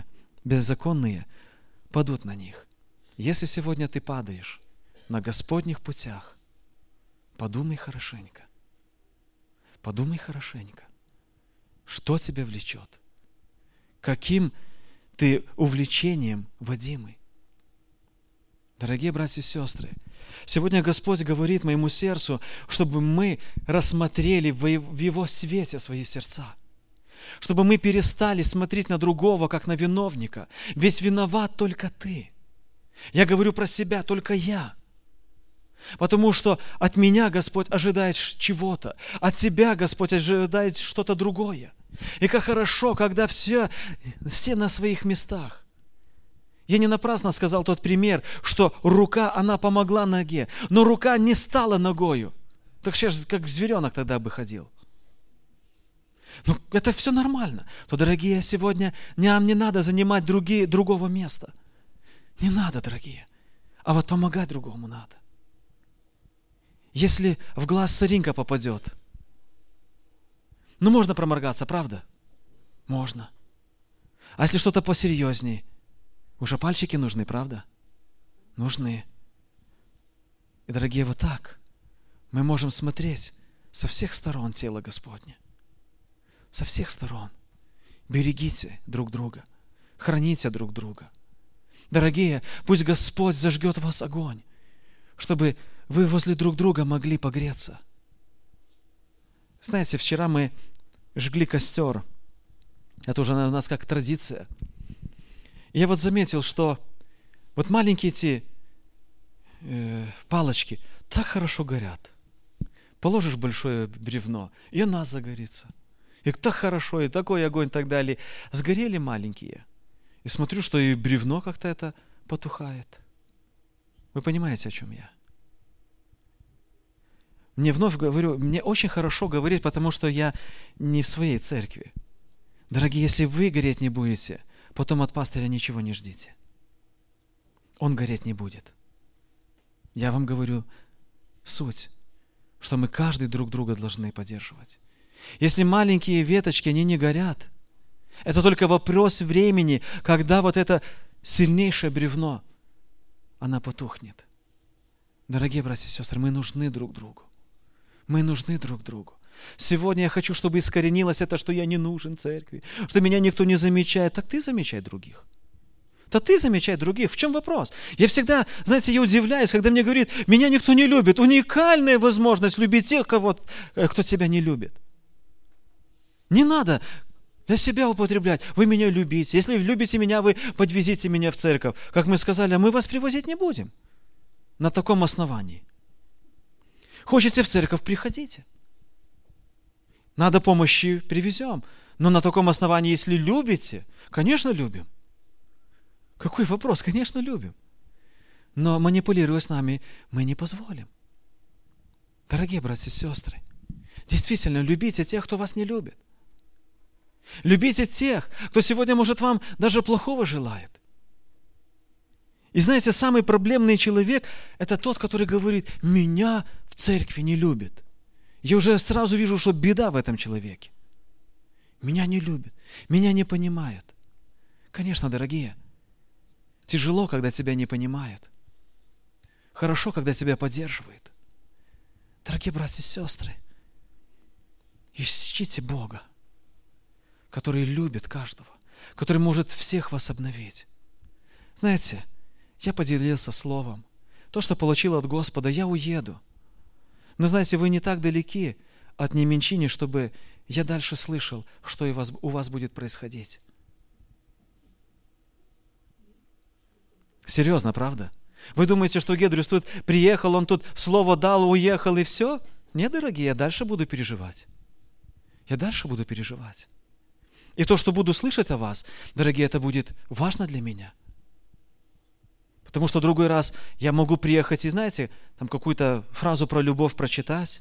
падут на них». Если сегодня ты падаешь на Господних путях, подумай хорошенько. Подумай хорошенько, что тебя влечет, каким ты увлечением водимый. Дорогие братья и сестры, сегодня Господь говорит моему сердцу, чтобы мы рассмотрели в Его свете свои сердца, чтобы мы перестали смотреть на другого, как на виновника, ведь виноват только ты. Я говорю про себя, только я. Потому что от меня Господь ожидает чего-то, от тебя Господь ожидает что-то другое. И как хорошо, когда все на своих местах. Я не напрасно сказал тот пример, что рука, она помогла ноге, но рука не стала ногою. Так сейчас как зверенок тогда бы ходил. Ну, это все нормально. То, дорогие, сегодня нам не надо занимать другого места. Не надо, дорогие. А вот помогать другому надо. Если в глаз соринка попадет, ну, можно проморгаться, правда? Можно. А если что-то посерьезнее, уже пальчики нужны, правда? Нужны. И, дорогие, вот так мы можем смотреть со всех сторон тела Господне. Со всех сторон. Берегите друг друга. Храните друг друга. Дорогие, пусть Господь зажгет в вас огонь, чтобы вы возле друг друга могли погреться. Знаете, вчера мы жгли костер. Это уже у нас как традиция. И я вот заметил, что вот маленькие эти палочки так хорошо горят. Положишь большое бревно, и она загорится. И так хорошо, и такой огонь, и так далее. Сгорели маленькие. И смотрю, что и бревно как-то это потухает. Вы понимаете, о чем я? Мне вновь говорю, мне очень хорошо говорить, потому что я не в своей церкви. Дорогие, если вы гореть не будете, потом от пастыря ничего не ждите. Он гореть не будет. Я вам говорю суть, что мы каждый друг друга должны поддерживать. Если маленькие веточки, они не горят, это только вопрос времени, когда вот это сильнейшее бревно, она потухнет. Дорогие братья и сестры, мы нужны друг другу. Мы нужны друг другу. Сегодня я хочу, чтобы искоренилось это, что я не нужен церкви, что меня никто не замечает. Так ты замечай других. Да ты замечай других. В чем вопрос? Я всегда, знаете, я удивляюсь, когда мне говорят, меня никто не любит. Уникальная возможность любить тех, кто тебя не любит. Не надо для себя употреблять. Вы меня любите. Если любите меня, вы подвезите меня в церковь. Как мы сказали, а мы вас привозить не будем. На таком основании. Хочете в церковь, приходите. Надо помощи, привезем. Но на таком основании, если любите, конечно, любим. Какой вопрос? Конечно, любим. Но манипулируя с нами, мы не позволим. Дорогие братья и сестры, действительно, любите тех, кто вас не любит. Любите тех, кто сегодня, может, вам даже плохого желает. И знаете, самый проблемный человек – это тот, который говорит, меня в церкви не любят. Я уже сразу вижу, что беда в этом человеке. меня не любят, меня не понимают. Конечно, дорогие, тяжело, когда тебя не понимают. Хорошо, когда тебя поддерживают. Дорогие братья и сестры, ищите Бога, который любит каждого, который может всех вас обновить. Знаете, я поделился словом. То, что получил от Господа, я уеду. Но знаете, вы не так далеки от Неменчини, чтобы я дальше слышал, что у вас будет происходить. Серьезно, правда? Вы думаете, что Гедрус тут приехал, он тут слово дал, уехал и все? Нет, дорогие, я дальше буду переживать. Я дальше буду переживать. И то, что буду слышать о вас, дорогие, это будет важно для меня. Потому что в другой раз я могу приехать и, знаете, там какую-то фразу про любовь прочитать,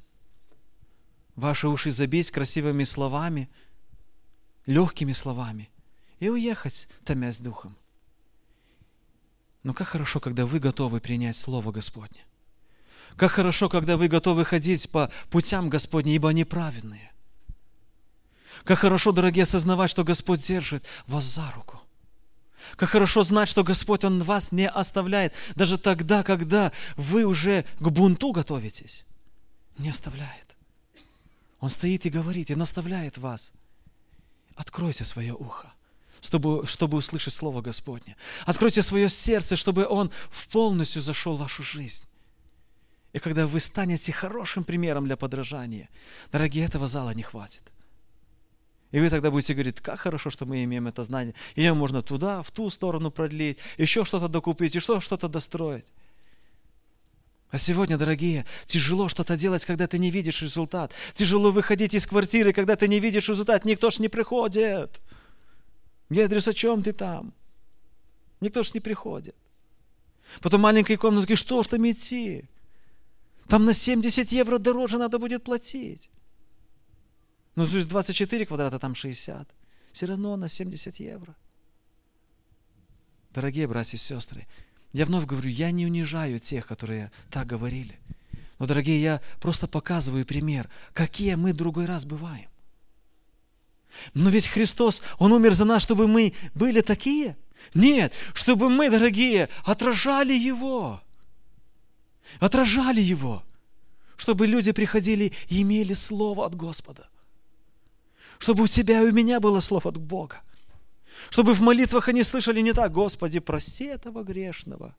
ваши уши забить красивыми словами, легкими словами и уехать, томясь духом. Но как хорошо, когда вы готовы принять Слово Господне. Как хорошо, когда вы готовы ходить по путям Господним, ибо они праведные. Как хорошо, дорогие, осознавать, что Господь держит вас за руку. Как хорошо знать, что Господь, Он вас не оставляет, даже тогда, когда вы уже к бунту готовитесь. Не оставляет. Он стоит и говорит, и наставляет вас. Откройте свое ухо, чтобы услышать Слово Господне. Откройте свое сердце, чтобы Он полностью зашел в вашу жизнь. И когда вы станете хорошим примером для подражания, дорогие, этого зала не хватит. И вы тогда будете говорить, как хорошо, что мы имеем это знание. Ее можно туда, в ту сторону продлить, еще что-то докупить, еще что-то достроить. А сегодня, дорогие, тяжело что-то делать, когда ты не видишь результат. Тяжело выходить из квартиры, когда ты не видишь результат. Никто ж не приходит. Гедрус, о чем ты там? Никто ж не приходит. Потом маленькой комнатки, что ж там идти? Там на 70 евро дороже надо будет платить. Ну, то есть 24 квадрата, там 60. Все равно на 70 евро. Дорогие братья и сестры, я вновь говорю, я не унижаю тех, которые так говорили. Но, дорогие, я просто показываю пример, какие мы в другой раз бываем. Но ведь Христос, Он умер за нас, чтобы мы были такие? Нет, чтобы мы, дорогие, отражали Его. Отражали Его. Чтобы люди приходили и имели Слово от Господа. Чтобы у тебя и у меня было слово от Бога. Чтобы в молитвах они слышали не так: Господи, прости этого грешного.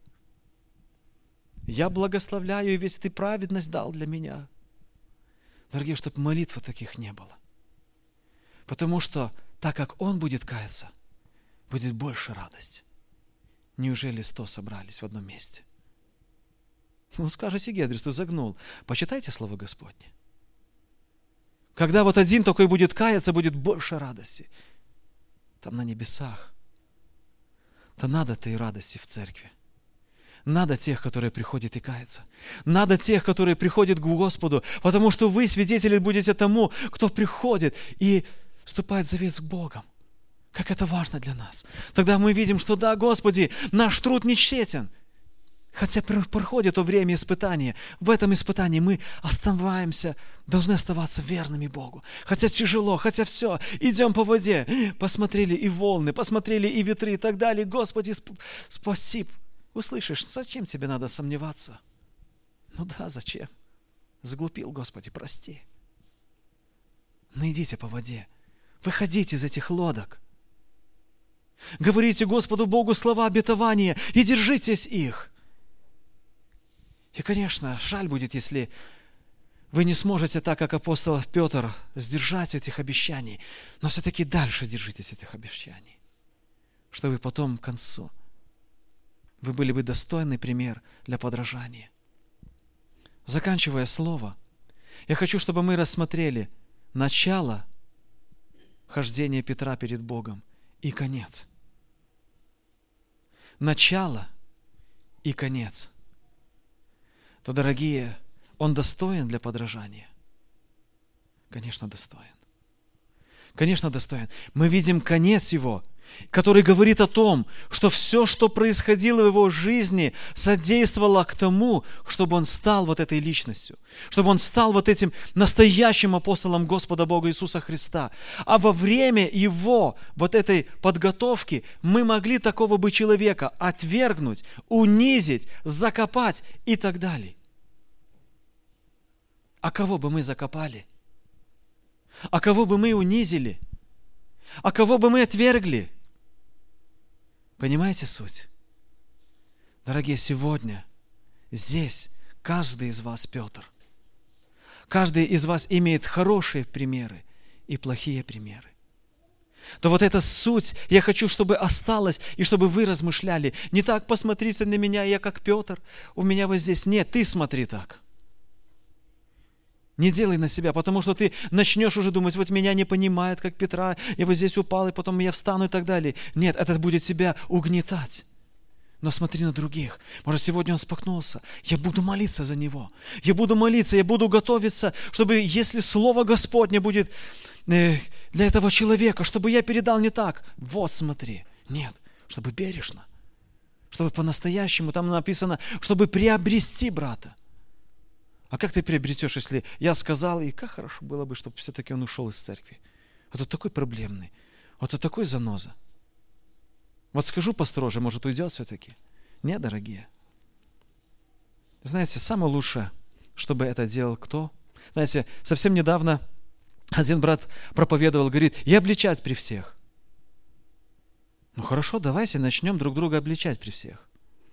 Я благословляю, ведь Ты праведность дал для меня. Дорогие, чтобы молитв таких не было. Потому что, так как он будет каяться, будет больше радости. Неужели 100 собрались в одном месте? Ну, скажете, Гедрус, ты загнул. Почитайте Слово Господне. Когда вот один такой будет каяться, будет больше радости. Там на небесах. То надо-то и радости в церкви. Надо тех, которые приходят и каются. Надо тех, которые приходят к Господу, потому что вы свидетели будете тому, кто приходит и вступает в завет с Богом. Как это важно для нас. Тогда мы видим, что да, Господи, наш труд не тщетен. Хотя проходит то время испытания, в этом испытании мы оставаемся, должны оставаться верными Богу. Хотя тяжело, хотя все, идем по воде, посмотрели и волны, посмотрели и ветры и так далее. Господи, спаси. Услышишь, зачем тебе надо сомневаться? Ну да, зачем? Заглупил, Господи, прости. Но идите по воде, выходите из этих лодок. Говорите Господу Богу слова обетования и держитесь их. И, конечно, жаль будет, если вы не сможете так, как апостол Петр, сдержать этих обещаний, но все-таки дальше держитесь этих обещаний, чтобы потом к концу вы были бы достойный пример для подражания. Заканчивая слово, я хочу, чтобы мы рассмотрели начало хождения Петра перед Богом и конец. Начало и конец. То, дорогие, он достоин для подражания? Конечно, достоин. Конечно, достоин. Мы видим конец его. который говорит о том, что все, что происходило в его жизни, содействовало к тому, чтобы он стал вот этой личностью, чтобы он стал вот этим настоящим апостолом Господа Бога Иисуса Христа. А во время его вот этой подготовки мы могли такого бы человека отвергнуть, унизить, закопать и так далее. А кого бы мы закопали? А кого бы мы унизили? А кого бы мы отвергли? Понимаете суть? Дорогие, сегодня здесь каждый из вас Петр. Каждый из вас имеет хорошие примеры и плохие примеры. То вот эта суть, я хочу, чтобы осталась, и чтобы вы размышляли. Не так, посмотрите на меня, я как Петр, у меня вот здесь нет, ты смотри так. Не делай на себя, потому что ты начнешь уже думать, вот меня не понимают, как Петра, я вот здесь упал, и потом я встану и так далее. Нет, это будет тебя угнетать. Но смотри на других. Может, сегодня он споткнулся. Я буду молиться за него. Я буду молиться, я буду готовиться, чтобы, если Слово Господне будет для этого человека, чтобы я передал не так. Вот смотри. Нет, чтобы бережно. Чтобы по-настоящему, там написано, чтобы приобрести брата. А как ты приобретешь, если я сказал, и как хорошо было бы, чтобы все-таки он ушел из церкви. А то такой проблемный, а то такой заноза. Вот скажу построже, может, уйдет все-таки. Нет, дорогие. Знаете, самое лучшее, чтобы это делал кто? Знаете, совсем недавно один брат проповедовал, говорит, и обличать при всех. Ну хорошо, давайте начнем друг друга обличать при всех.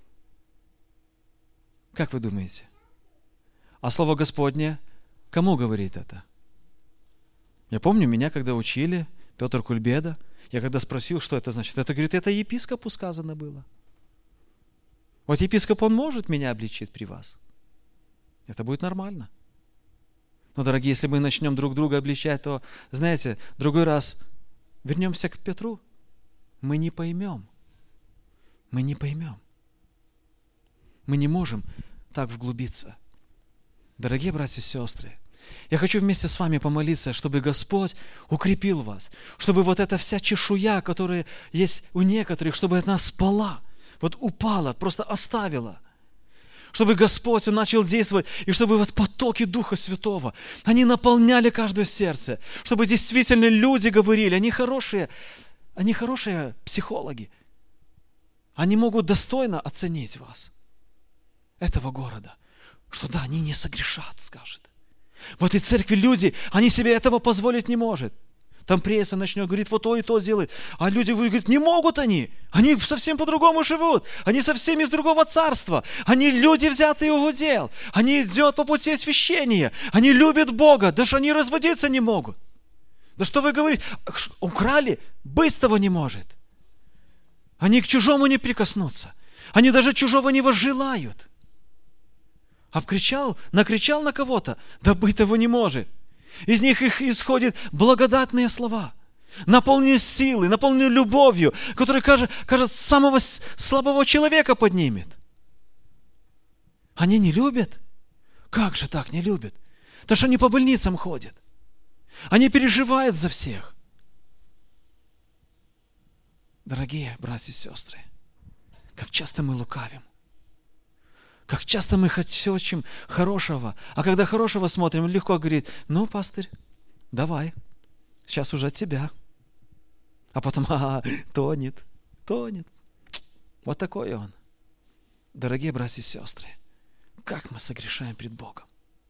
Как вы думаете? А Слово Господне кому говорит это? Я помню, меня когда учили, Петр Кульбеда, я когда спросил, что это значит, это, говорит, это епископу сказано было. Вот епископ, он может меня обличить при вас. Это будет нормально. Но, дорогие, если мы начнем друг друга обличать, то, знаете, другой раз вернемся к Петру, мы не поймем. Мы не поймем. Мы не можем так вглубиться. Дорогие братья и сестры, я хочу вместе с вами помолиться, чтобы Господь укрепил вас, чтобы вот эта вся чешуя, которая есть у некоторых, чтобы она спала, вот упала, просто оставила. Чтобы Господь, Он начал действовать, и чтобы вот потоки Духа Святого, они наполняли каждое сердце, чтобы действительно люди говорили, они хорошие психологи, они могут достойно оценить вас, этого города. Что да, они не согрешат, скажет. В этой церкви люди, они себе этого позволить не могут. Там пресса начнет говорить, вот то и то делает. А люди говорят, не могут они совсем по-другому живут. Они совсем из другого царства. Они люди, взятые у удел. Они идут по пути освящения. Они любят Бога, даже они разводиться не могут. Да что вы говорите, украли, быть того не может. Они к чужому не прикоснутся. Они даже чужого не возжелают. Накричал на кого-то, да быть того не может. Из них исходят благодатные слова, наполненные силой, наполненные любовью, которые, кажется, самого слабого человека поднимет. Они не любят? Как же так не любят? Потому что они по больницам ходят. Они переживают за всех. Дорогие братья и сестры, как часто мы лукавим. Как часто мы хотим хорошего, а когда хорошего смотрим, легко говорит, ну, пастырь, давай, сейчас уже от тебя. А потом, тонет. Вот такой он. Дорогие братья и сестры, как мы согрешаем пред Богом.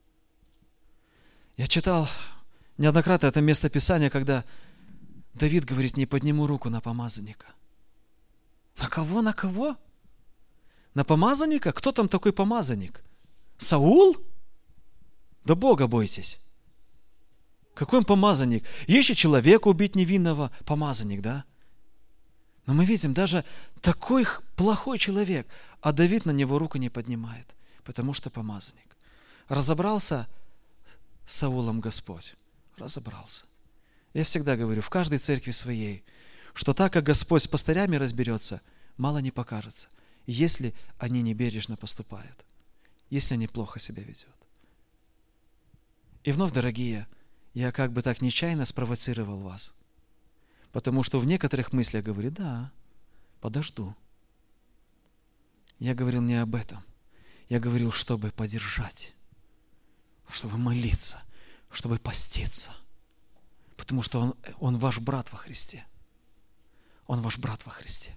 Я читал неоднократно это место Писания, когда Давид говорит, не подниму руку на помазанника. На кого? На помазанника? Кто там такой помазанник? Саул? Да Бога бойтесь. Какой он помазанник? Ищет человека убить невинного, помазанник, да? Но мы видим, даже такой плохой человек, а Давид на него руку не поднимает, потому что помазанник. Разобрался с Саулом Господь? Разобрался. Я всегда говорю, в каждой церкви своей, что так как Господь с пастырями разберется, мало не покажется, если они небережно поступают, если они плохо себя ведут. И вновь, дорогие, я как бы так нечаянно спровоцировал вас. Потому что в некоторых мыслях говорит: да, подожду. Я говорил не об этом. Я говорил, чтобы поддержать, чтобы молиться, чтобы поститься. Потому что он ваш брат во Христе. Он ваш брат во Христе.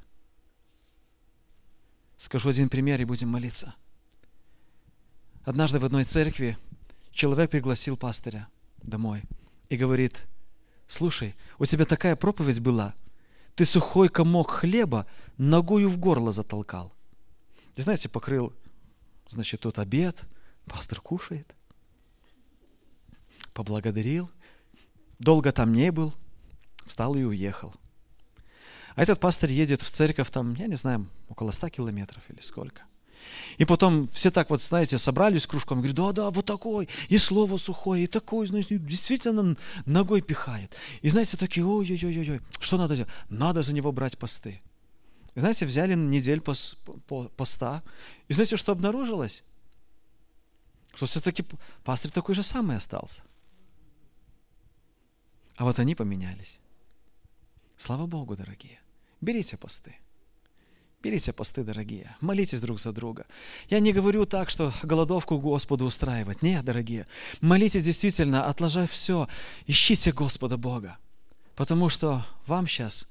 Скажу один пример, и будем молиться. Однажды в одной церкви человек пригласил пастыря домой и говорит: слушай, у тебя такая проповедь была, ты сухой комок хлеба ногою в горло затолкал. И знаете, покрыл, значит, тот обед, пастор кушает, поблагодарил, долго там не был, встал и уехал. А этот пастор едет в церковь там, я не знаю, около 100 километров или сколько. И потом все так вот, знаете, собрались кружком, говорят: да, вот такой, и слово сухое, и такой, значит, действительно ногой пихает. И знаете, такие: ой-ой-ой-ой, что надо делать? Надо за него брать посты. И знаете, взяли неделю поста, и знаете, что обнаружилось? Что все-таки пастырь такой же самый остался. А вот они поменялись. Слава Богу, дорогие. Берите посты. Берите посты, дорогие. Молитесь друг за друга. Я не говорю так, что голодовку Господу устраивать. Нет, дорогие. Молитесь действительно, отложив все. Ищите Господа Бога. Потому что вам сейчас,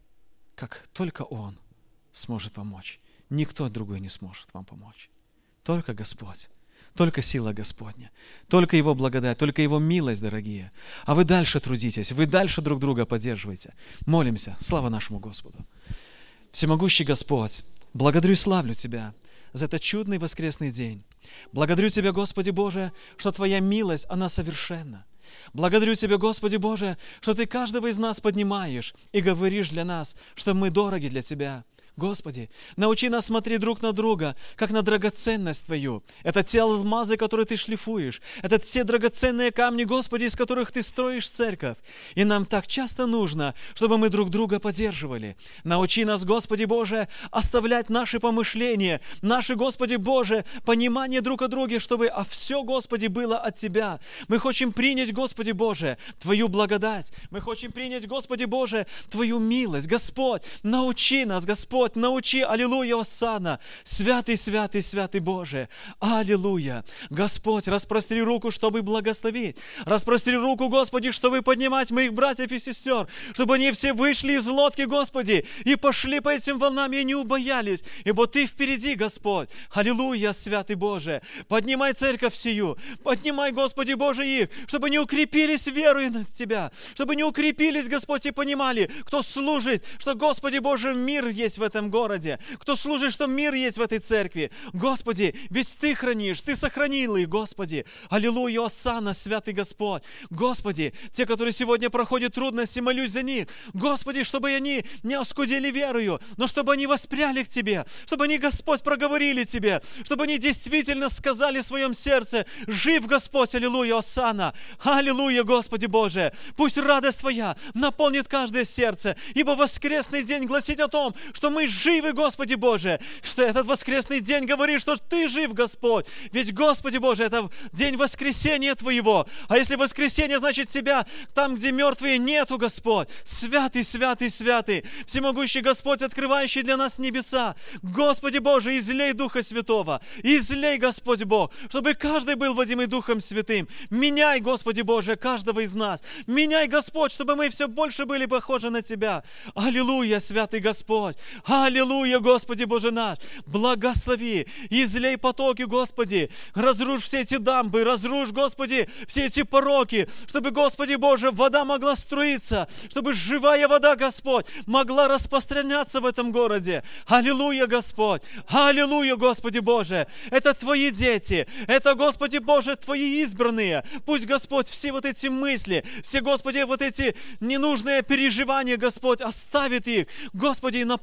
как только Он сможет помочь. Никто другой не сможет вам помочь. Только Господь. Только сила Господня. Только Его благодать, только Его милость, дорогие. А вы дальше трудитесь, вы дальше друг друга поддерживаете. Молимся. Слава нашему Господу. Всемогущий Господь, благодарю и славлю Тебя за этот чудный воскресный день. Благодарю Тебя, Господи Боже, что Твоя милость, она совершенна. Благодарю Тебя, Господи Боже, что Ты каждого из нас поднимаешь и говоришь для нас, что мы дороги для Тебя. Господи, научи нас смотреть друг на друга, как на драгоценность Твою. Это те алмазы, которые Ты шлифуешь. Это те драгоценные камни, Господи, из которых Ты строишь церковь. И нам так часто нужно, чтобы мы друг друга поддерживали. Научи нас, Господи Боже, оставлять наши помышления, наши, Господи Боже, понимание друг о друге, чтобы все, Господи, было от Тебя. Мы хотим принять, Господи Боже, Твою благодать. Мы хотим принять, Господи Боже, Твою милость. Господь, научи нас, Господь, научи, аллилуйя, Осанна, святый, святый, святый Боже, аллилуйя. Господь, распростри руку, чтобы благословить. Распростри руку, Господи, чтобы поднимать моих братьев и сестер, чтобы они все вышли из лодки, Господи, и пошли по этим волнам и не убоялись, ибо Ты впереди, Господь. Аллилуйя, святый Боже. Поднимай церковь сию, поднимай, Господи Боже, их, чтобы они укрепились верой на Тебя, чтобы они укрепились, Господь, и понимали, кто служит, что, Господи Боже, мир есть в этом городе, кто служит, что мир есть в этой церкви. Господи, ведь Ты хранишь, Ты сохранил их, Господи. Аллилуйя, Осанна, святый Господь. Господи, те, которые сегодня проходят трудности, молюсь за них. Господи, чтобы они не оскудели верою, но чтобы они воспряли к Тебе, чтобы они, Господь, проговорили Тебе, чтобы они действительно сказали в своем сердце: жив Господь, аллилуйя, Осанна. Аллилуйя, Господи Боже. Пусть радость Твоя наполнит каждое сердце, ибо воскресный день гласит о том, что мы живы, Господи Боже, что этот воскресный день говорит, что Ты жив, Господь. Ведь, Господи Боже, это день воскресения Твоего. А если воскресенье, значит Тебя там, где мертвые, нету, Господь. Святый, святый, святый, всемогущий Господь, открывающий для нас небеса. Господи Боже, излей Духа Святого. Излей, Господь Бог, чтобы каждый был водимый Духом Святым. Меняй, Господи Боже, каждого из нас. Меняй, Господь, чтобы мы все больше были похожи на Тебя. Аллилуйя, святый Господь. Аллилуйя, Господи Боже наш, благослови, излей потоки, Господи, разрушь все эти дамбы, разрушь, Господи, все эти пороки, чтобы, Господи Боже, вода могла струиться, чтобы живая вода, Господь, могла распространяться в этом городе. Аллилуйя, Господь, аллилуйя, Господи Боже, это Твои дети, это, Господи Боже, Твои избранные. Пусть, Господь, все вот эти мысли, все, Господи, вот эти ненужные переживания, Господь, оставит их, Господи, и наполнится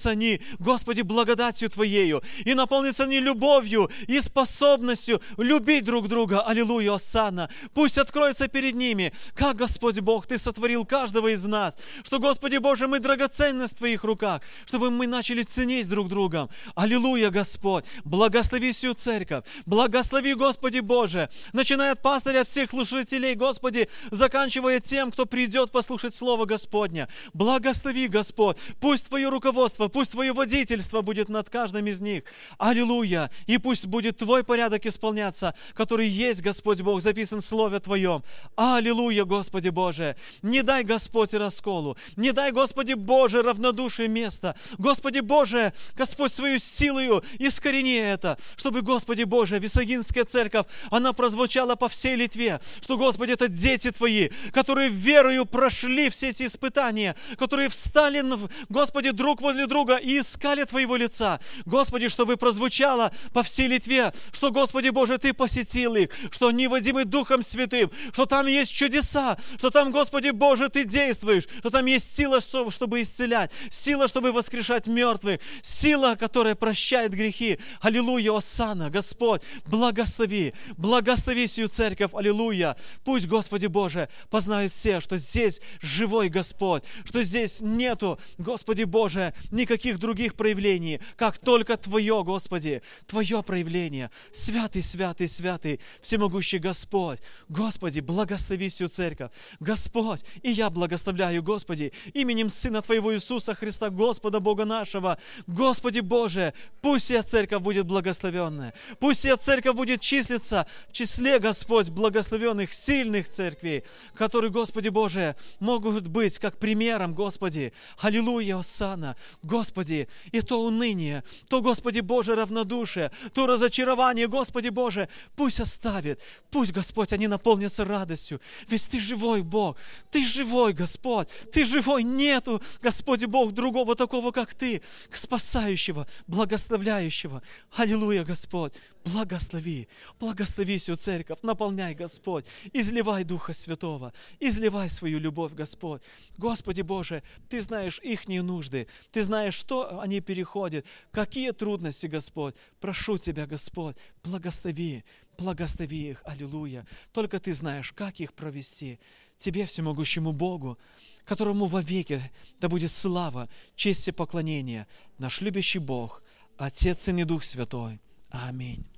наполнятся они, Господи, благодатью Твоею, и наполнятся они любовью и способностью любить друг друга. Аллилуйя, осанна. Пусть откроется перед ними, как, Господь Бог, Ты сотворил каждого из нас, что, Господи Боже, мы драгоценность в Твоих руках, чтобы мы начали ценить друг друга. Аллилуйя, Господь. Благослови всю церковь. Благослови, Господи Боже, начиная от пастыря, от всех слушателей, Господи, заканчивая тем, кто придет послушать Слово Господня. Благослови, Господь. Пусть Твое руководство, пусть Твое водительство будет над каждым из них. Аллилуйя. И пусть будет Твой порядок исполняться, который есть, Господь Бог, записан в Слове Твоем. Аллилуйя, Господи Боже. Не дай, Господь, расколу. Не дай, Господи Боже, равнодушие места. Господи Боже, Господь, свою силою искорени это, чтобы, Господи Боже, Висагинская церковь, она прозвучала по всей Литве, что, Господи, это дети Твои, которые верою прошли все эти испытания, которые встали, Господи, друг возле друга и искали Твоего лица. Господи, чтобы прозвучало по всей Литве, что, Господи Боже, Ты посетил их, что они водимы Духом Святым, что там есть чудеса, что там, Господи Боже, Ты действуешь, что там есть сила, чтобы исцелять, сила, чтобы воскрешать мертвых, сила, которая прощает грехи. Аллилуйя, осанна, Господь, благослови, благослови сию церковь, аллилуйя. Пусть, Господи Боже, познают все, что здесь живой Господь, что здесь нету, Господи Боже, никаких других проявлений, как только Твое, Господи, Твое проявление. Святый, святый, святый, всемогущий Господь. Господи, благослови сию церковь. Господь, и я благословляю, Господи, именем Сына Твоего Иисуса Христа, Господа Бога нашего. Господи Боже, пусть сия церковь будет благословенная. Пусть сия церковь будет числиться в числе, Господь, благословенных, сильных церквей, которые, Господи Боже, могут быть как примером, Господи. Аллилуйя, осанна. Господи, и то уныние, то, Господи Боже, равнодушие, то разочарование, Господи Боже, пусть оставит. Пусть, Господь, они наполнятся радостью. Ведь Ты живой Бог. Ты живой, Господь. Ты живой. Нету, Господи Бог, другого такого, как Ты, спасающего, благословляющего. Аллилуйя, Господь. Благослови, благослови сию церковь, наполняй, Господь, изливай Духа Святого, изливай свою любовь, Господь. Господи Боже, Ты знаешь ихние нужды, Ты знаешь, что они переходят, какие трудности, Господь. Прошу Тебя, Господь, благослови, благослови их, аллилуйя. Только Ты знаешь, как их провести. Тебе, всемогущему Богу, которому вовеки да будет слава, честь и поклонение, наш любящий Бог, Отец и Дух Святой. Аминь.